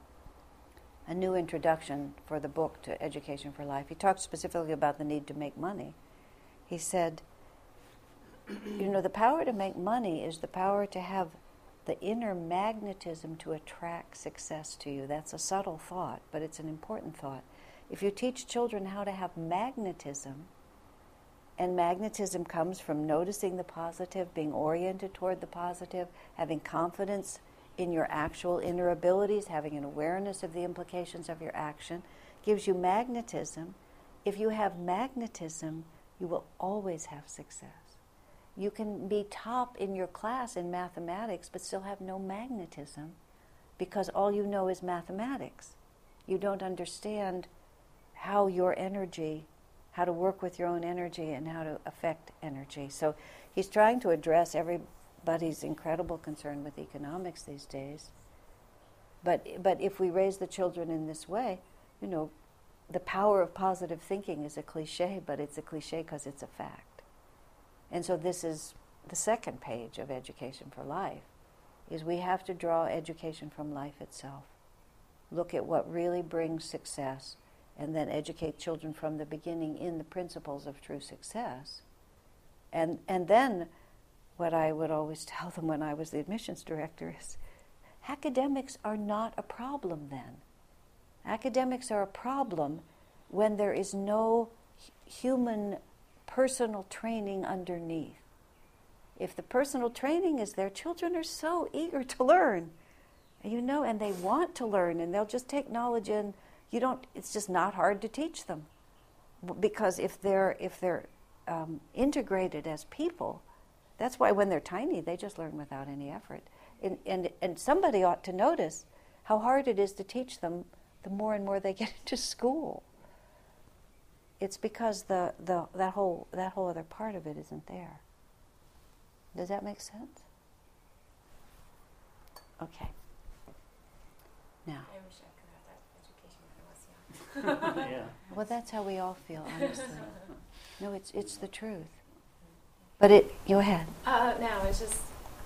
a new introduction for the book to Education for Life. He talked specifically about the need to make money. He said, the power to make money is the power to have the inner magnetism to attract success to you. That's a subtle thought, but it's an important thought. If you teach children how to have magnetism, and magnetism comes from noticing the positive, being oriented toward the positive, having confidence in your actual inner abilities, having an awareness of the implications of your action, gives you magnetism. If you have magnetism, you will always have success. You can be top in your class in mathematics but still have no magnetism because all you know is mathematics. You don't understand how your energy, how to work with your own energy and how to affect energy. So he's trying to address everybody's incredible concern with economics these days. But if we raise the children in this way, the power of positive thinking is a cliche, but it's a cliche because it's a fact. And so this is the second page of Education for Life, is we have to draw education from life itself. Look at what really brings success, and then educate children from the beginning in the principles of true success. And then what I would always tell them when I was the admissions director is, academics are not a problem then. Academics are a problem when there is no human personal training underneath. If the personal training is there, children are so eager to learn, and they want to learn, and they'll just take knowledge in. It's just not hard to teach them, because if they're integrated as people, that's why when they're tiny they just learn without any effort. And somebody ought to notice how hard it is to teach them the more and more they get into school. It's because that whole other part of it isn't there. Does that make sense? Okay. Now. I wish I could have that education when I was young. Yeah. Well, that's how we all feel, honestly. No, it's the truth. But go ahead. No, it's just,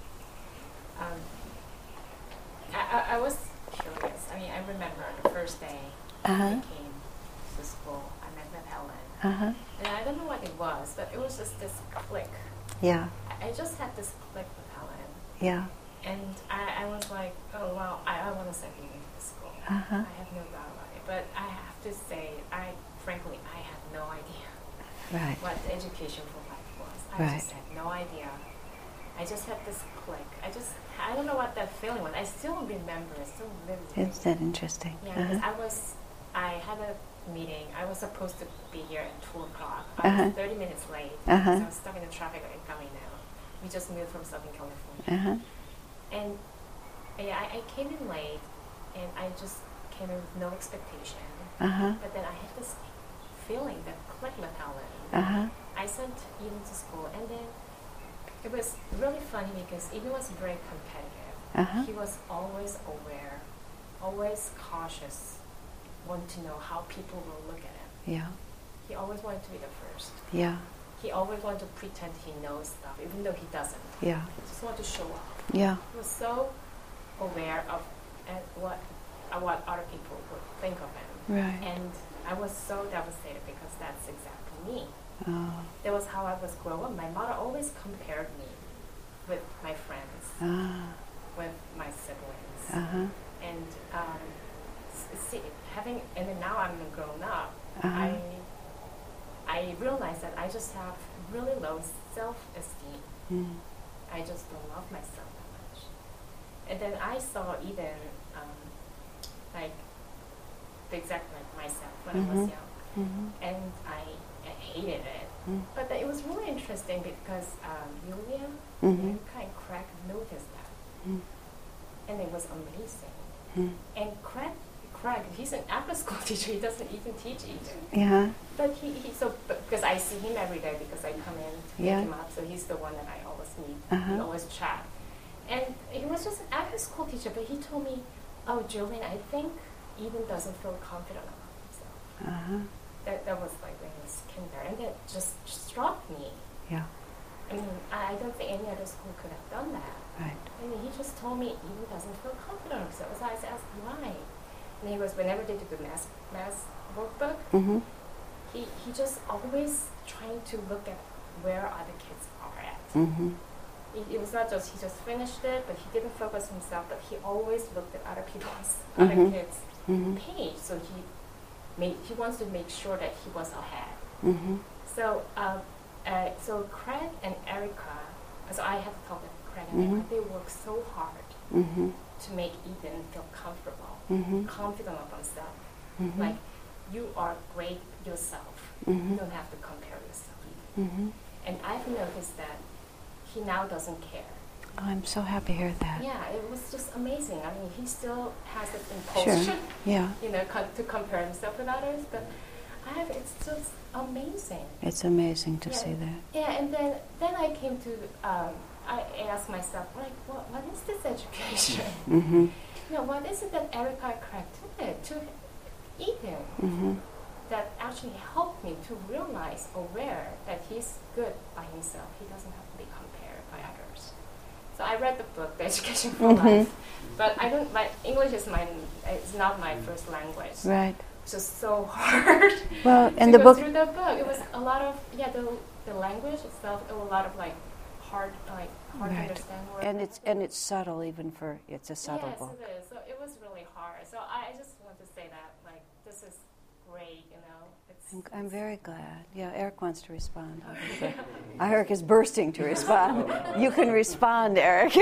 I was curious. I mean, I remember the first day I came to school, I met with Helen. And I don't know what it was, but it was just this click. Yeah. I just had this click with Helen. Yeah. And I was like, oh, well, I want to send you to school. I have no doubt about it. But I have to say, frankly, I had no idea what the Education for Life was. I just had no idea. I just had this click. I don't know what that feeling was. I still remember. I still vividly. Isn't that interesting? Yeah, because I had a meeting. I was supposed to be here at 2 o'clock. I was 30 minutes late. So I was stuck in the traffic coming now. We just moved from Southern California. And I came in late, and I just came in with no expectation. But then I had this feeling that clicked with Helen. I sent Eden to school, and then it was really funny because Eden was very competitive. He was always aware, always cautious, wanted to know how people will look at him. Yeah. He always wanted to be the first. Yeah. He always wanted to pretend he knows stuff, even though he doesn't. Yeah. He just wanted to show off. Yeah. He was so aware of what other people would think of him. Right. And I was so devastated because that's exactly me. Oh. That was how I was growing up. My mother always compared me with my friends, with my siblings, and and then now I'm grown up. I realized that I just have really low self-esteem. I just don't love myself that much. And then I saw Eden, like the exact like myself when I was young, and I hated it. But it was really interesting because Yulia and Craig noticed that, and it was amazing. And Craig, he's an after-school teacher. He doesn't even teach Eden. Yeah. But because I see him every day because I come in to pick him up, so he's the one that I always meet. We always chat. And he was just an after-school teacher, but he told me, "Oh, Julian, I think Eden doesn't feel confident about himself." That was like when he was kindergarten, and that just struck me. Yeah. I mean, I don't think any other school could have done that. Right. I mean, he just told me Eden doesn't feel confident about himself. So I asked why. And he was, whenever they do the math workbook, he just always trying to look at where other kids are at. It was not just he just finished it, but he didn't focus himself. But he always looked at other people's other kids' page. So he wants to make sure that he was ahead. So so Craig and Erica, so I have to talk with Craig and Erica. They work so hard to make Eden feel comfortable, confident of himself. Like, you are great yourself. You don't have to compare yourself either. And I've noticed that he now doesn't care. Oh, I'm so happy to hear that. Yeah, it was just amazing. I mean, he still has this impulsion, to compare himself with others, but it's just amazing. It's amazing to see that. Yeah, and then I came to, I asked myself, like, what is this education? What is it that Erica and Craig did to Eden that actually helped me to realize, aware that he's good by himself. He doesn't have to be compared by others. So I read the book, The Education for Life, but my English is not my first language. Right. It's just so hard. Well, and to the go book through the book, it was a lot of the language itself. It was a lot of hard to understand words. And it's subtle, it's a subtle book. Yes, it is. So it was really hard. So I just want to say that this is great. I'm very glad. Yeah, Eric wants to respond. Eric is bursting to respond. You can respond, Eric.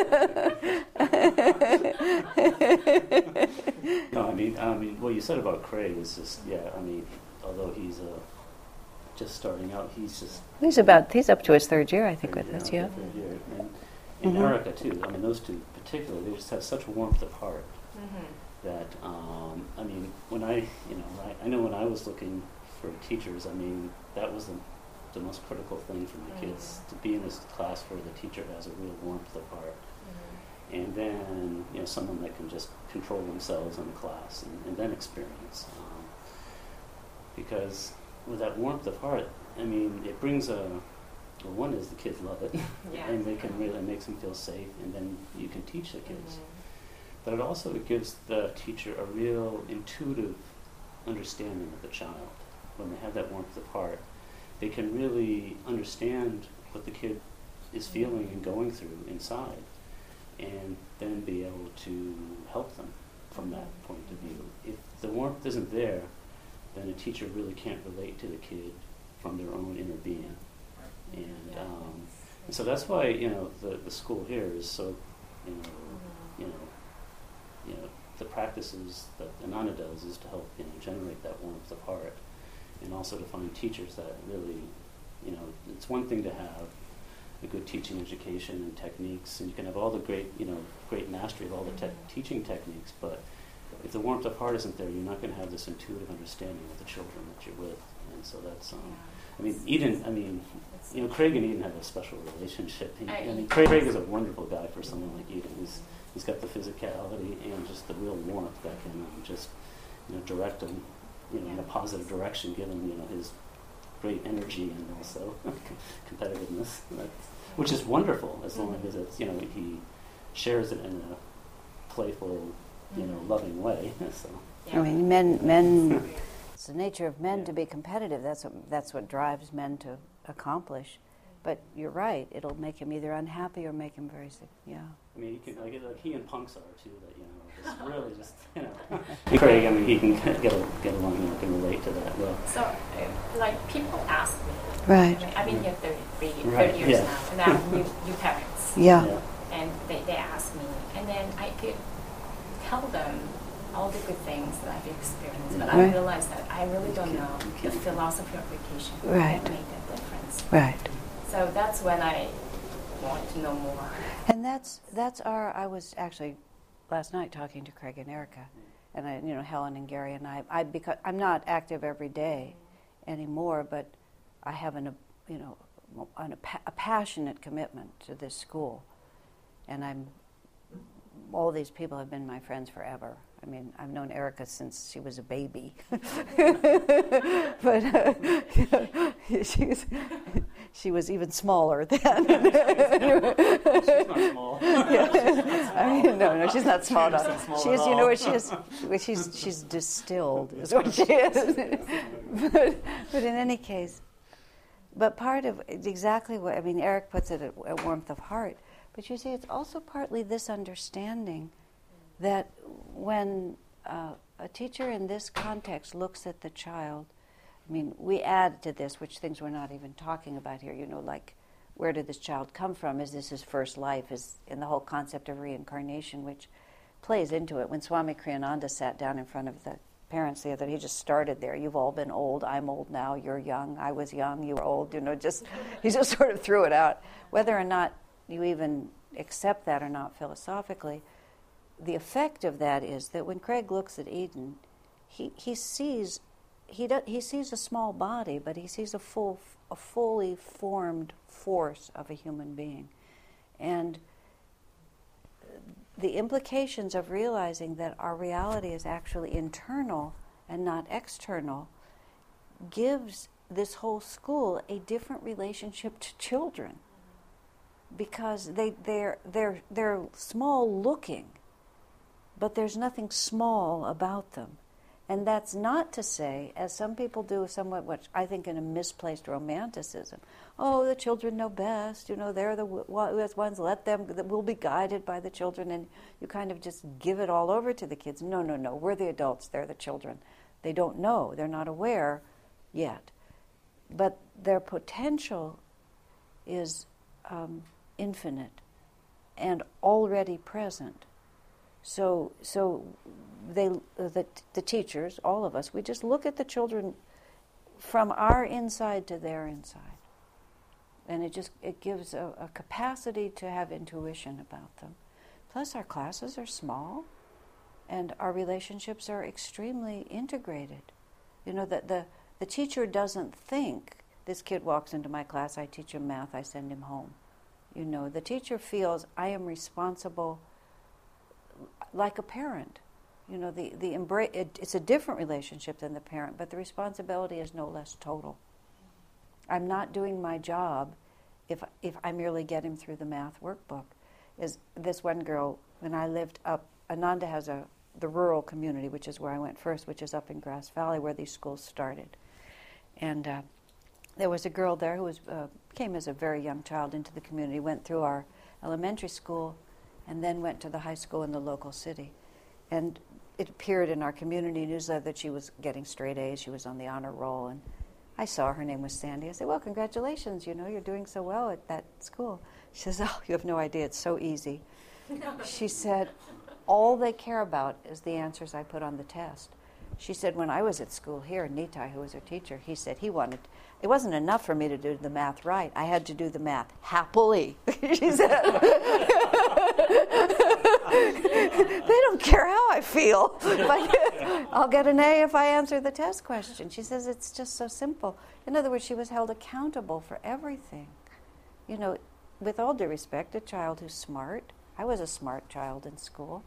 No, I mean, what you said about Craig is just, although he's just starting out, he's up to his third year, I think, with us. Yeah. Third year. And Erica too. I mean, those two particularly, they just have such warmth of heart that when I know when I was looking for teachers, I mean, that was the most critical thing for my kids, to be in this class where the teacher has a real warmth of heart. And then, someone that can just control themselves in the class and then experience. Because with that warmth of heart, I mean, it brings one is the kids love it, and they can really, it makes them feel safe, and then you can teach the kids. But it gives the teacher a real intuitive understanding of the child. When they have that warmth of heart, they can really understand what the kid is feeling and going through inside, and then be able to help them from that point of view. If the warmth isn't there, then a teacher really can't relate to the kid from their own inner being. And so that's why the school here is so the practices that Ananda does is to help generate that warmth of heart, and also to find teachers that really it's one thing to have a good teaching education and techniques, and you can have all the great mastery of all the teaching techniques, but if the warmth of heart isn't there, you're not going to have this intuitive understanding of the children that you're with. And so that's Craig and Eden have a special relationship. Craig is a wonderful guy for someone like Eden. He's got the physicality and just the real warmth that can just direct him in a positive direction, given his great energy and also competitiveness, which is wonderful as long as it's he shares it in a playful, loving way. So I mean, men it's the nature of men to be competitive. That's what drives men to accomplish. But you're right. It'll make him either unhappy or make him very sick. Yeah. I mean, you can, like he and punks are too. That just really just And Craig, I mean, he can get along, can relate to that well. So, like people ask me. Right. I mean, I've been here 30 Right, years now, and I have new parents. Yeah. And they ask me, and then I could tell them all the good things that I've experienced, but I realize that I really don't know the philosophy of vacation that made that difference. Right. So that's when I want to know more. And I was actually last night talking to Craig and Erica, and Helen and Gary and I because I'm not active every day anymore, but I have a passionate commitment to this school, and all these people have been my friends forever. I mean, I've known Erica since she was a baby, but she was even smaller then. She's not small. I mean, no, she's not small enough. Small She is, at you know all. what she is? She's distilled, is what she is. But in any case, but part of exactly what, I mean, Eric puts it at warmth of heart, but you see, it's also partly this understanding that when a teacher in this context looks at the child, I mean, we add to this, which things we're not even talking about here, like where did this child come from? Is this his first life? Is in the whole concept of reincarnation, which plays into it. When Swami Kriyananda sat down in front of the parents the other day, he just started there. You've all been old. I'm old now. You're young. I was young. You were old. He just sort of threw it out. Whether or not you even accept that or not philosophically, the effect of that is that when Craig looks at Eden, he sees a small body, but he sees a fully formed force of a human being. And the implications of realizing that our reality is actually internal and not external gives this whole school a different relationship to children, because they're small looking, but there's nothing small about them. And that's not to say, as some people do somewhat, what I think in a misplaced romanticism, the children know best, they're the ones, let them, we'll be guided by the children, and you kind of just give it all over to the kids. No, we're the adults, they're the children. They don't know, they're not aware yet. But their potential is infinite and already present. So the teachers, all of us, we just look at the children from our inside to their inside. And it gives a capacity to have intuition about them. Plus our classes are small and our relationships are extremely integrated. The teacher doesn't think, this kid walks into my class, I teach him math, I send him home. The teacher feels I am responsible like a parent. It's a different relationship than the parent, but the responsibility is no less total. I'm not doing my job if I merely get him through the math workbook. Is this one girl, when I lived up, Ananda has the rural community, which is where I went first, which is up in Grass Valley, where these schools started. And there was a girl there who came as a very young child into the community, went through our elementary school, and then went to the high school in the local city. And it appeared in our community newsletter that she was getting straight A's, she was on the honor roll, and I saw her name was Sandy. I said, well, congratulations, you're doing so well at that school. She says, oh, you have no idea, it's so easy. She said, all they care about is the answers I put on the test. She said, when I was at school here, Nitai, who was her teacher, he said it wasn't enough for me to do the math right. I had to do the math happily. She said, they don't care how I feel. I'll get an A if I answer the test question. She says it's just so simple. In other words, she was held accountable for everything. With all due respect, a child who's smart, I was a smart child in school,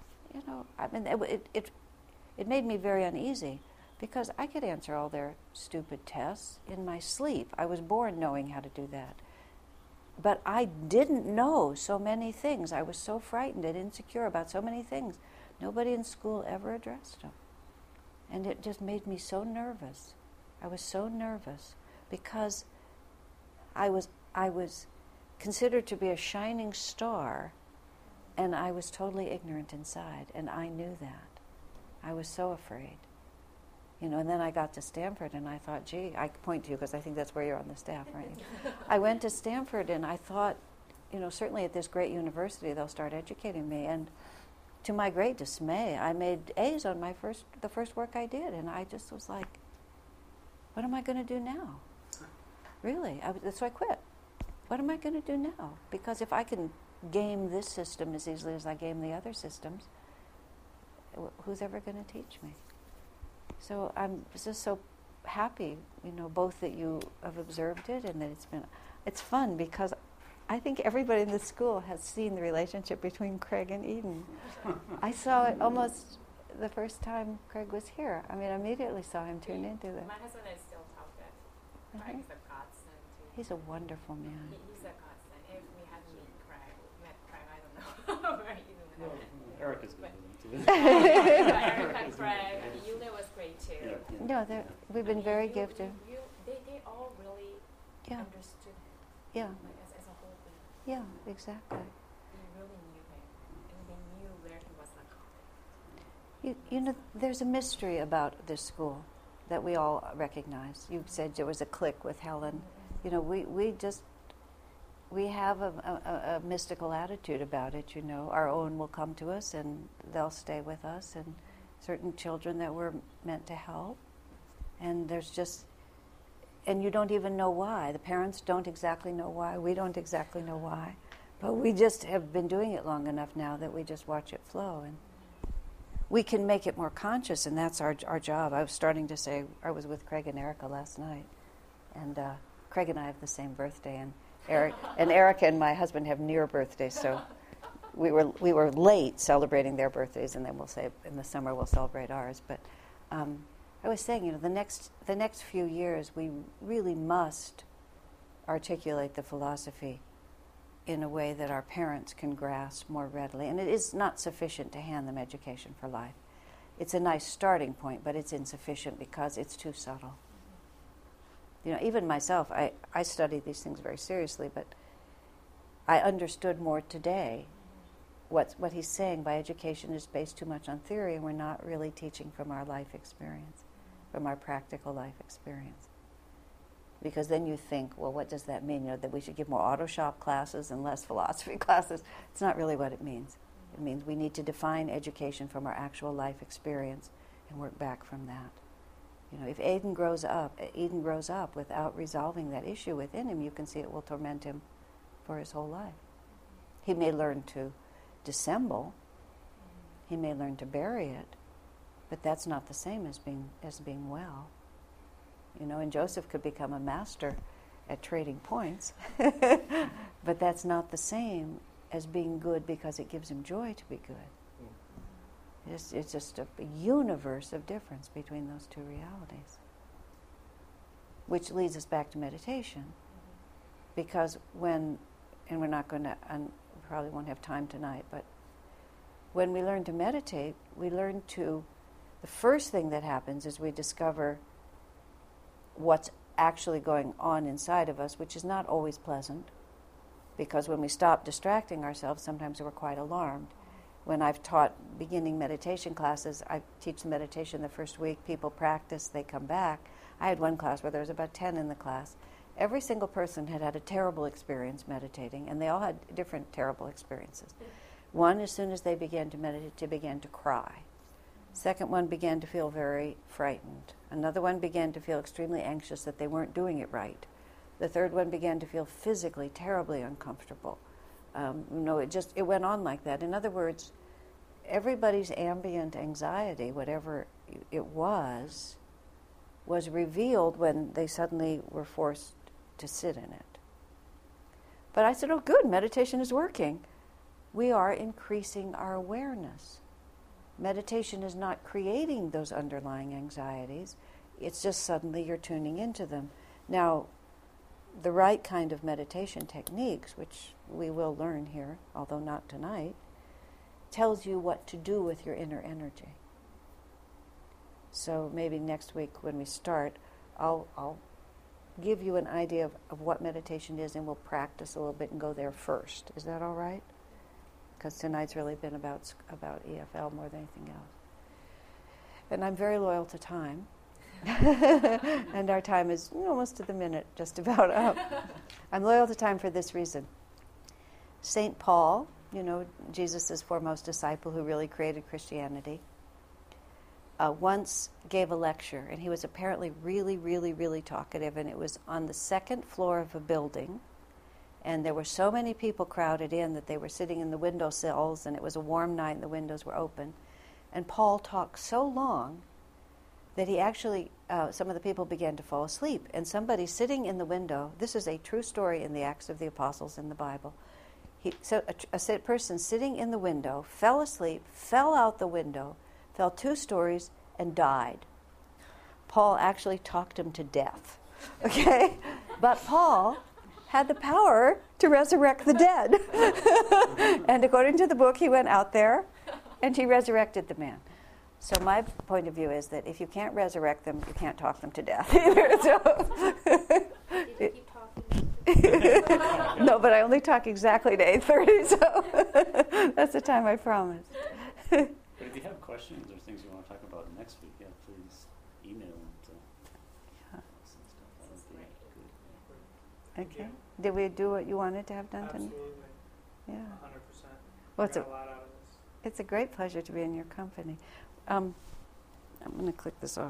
it made me very uneasy because I could answer all their stupid tests in my sleep. I was born knowing how to do that. But I didn't know so many things. I was so frightened and insecure about so many things. Nobody in school ever addressed them. And it just made me so nervous. I was so nervous because I was considered to be a shining star, and I was totally ignorant inside, and I knew that. I was so afraid. And then I got to Stanford, and I thought, gee, I point to you because I think that's where you're on the staff, aren't you? I went to Stanford, and I thought, certainly at this great university, they'll start educating me. And to my great dismay, I made A's on the first work I did, and I just was like, what am I going to do now? Really? So I quit. What am I going to do now? Because if I can game this system as easily as I game the other systems, who's ever going to teach me? So I'm just so happy, both that you have observed it and that it's fun because I think everybody in the school has seen the relationship between Craig and Eden. I saw it almost the first time Craig was here. I immediately saw him tune into it. My husband and I still talk that Craig is a godsend too. He's a wonderful man. He's a godsend. If we hadn't met Craig, I don't know where Eden would have been. Erica's good with him too. Erica, Craig, Yulia was great too. No, we've been very gifted. They all really understood him. Yeah. As a whole being. Yeah, exactly. They really knew him, and they knew where he was not coming. There's a mystery about this school that we all recognize. You said there was a click with Helen. We have a mystical attitude about it. Our own will come to us and they'll stay with us, and certain children that we're meant to help. And and you don't even know why. The parents don't exactly know why. We don't exactly know why. But we just have been doing it long enough now that we just watch it flow. And we can make it more conscious, and that's our job. I was starting to say, I was with Craig and Erica last night, and Craig and I have the same birthday, and Erica and my husband have near birthdays, so we were late celebrating their birthdays, and then we'll say in the summer we'll celebrate ours. But I was saying, the next few years we really must articulate the philosophy in a way that our parents can grasp more readily. And it is not sufficient to hand them education for life. It's a nice starting point, but it's insufficient because it's too subtle. Even myself, I study these things very seriously, but I understood more today what he's saying by education is based too much on theory, and we're not really teaching from our life experience, from our practical life experience. Because then you think, well, what does that mean? That we should give more auto shop classes and less philosophy classes. It's not really what it means. It means we need to define education from our actual life experience and work back from that. If Eden grows up without resolving that issue within him, you can see it will torment him for his whole life. He may learn to dissemble. He may learn to bury it, but that's not the same as being well. And Joseph could become a master at trading points, but that's not the same as being good because it gives him joy to be good. It's just a universe of difference between those two realities, which leads us back to meditation. Because and we're not going to, and we probably won't have time tonight, but when we learn to meditate, the first thing that happens is we discover what's actually going on inside of us, which is not always pleasant, because when we stop distracting ourselves, sometimes we're quite alarmed. When I've taught beginning meditation classes, I teach the meditation the first week, people practice, they come back. I had one class where there was about 10 in the class. Every single person had a terrible experience meditating, and they all had different terrible experiences. One, as soon as they began to meditate, they began to cry. Second one began to feel very frightened. Another one began to feel extremely anxious that they weren't doing it right. The third one began to feel physically terribly uncomfortable. It went on like that. In other words, everybody's ambient anxiety, whatever it was revealed when they suddenly were forced to sit in it. But I said, oh good, meditation is working. We are increasing our awareness. Meditation is not creating those underlying anxieties. It's just suddenly you're tuning into them. Now, the right kind of meditation techniques, which we will learn here, although not tonight, tells you what to do with your inner energy. So maybe next week when we start, I'll give you an idea of what meditation is, and we'll practice a little bit and go there first. Is that all right? Because tonight's really been about EFL more than anything else. And I'm very loyal to time. And our time is almost to the minute, just about up. I'm loyal to time for this reason. St. Paul, Jesus' foremost disciple who really created Christianity, once gave a lecture, and he was apparently really, really, really talkative, and it was on the second floor of a building, and there were so many people crowded in that they were sitting in the windowsills, and it was a warm night and the windows were open. And Paul talked so long that he actually, some of the people began to fall asleep. And somebody sitting in the window, this is a true story in the Acts of the Apostles in the Bible, a person sitting in the window fell asleep, fell out the window, fell 2 stories, and died. Paul actually talked him to death. Okay? But Paul had the power to resurrect the dead. And according to the book, he went out there and he resurrected the man. So my point of view is that if you can't resurrect them, you can't talk them to death either. Did you keep talking? No, but I only talk exactly to 8:30, so that's the time I promised. But if you have questions or things you want to talk about next week, please email them to us and stuff. That would be good. Okay. Did we do what you wanted to have done tonight? Absolutely. Yeah. 100%. Well, Got a lot out of this. it's a great pleasure to be in your company. I'm going to click this off.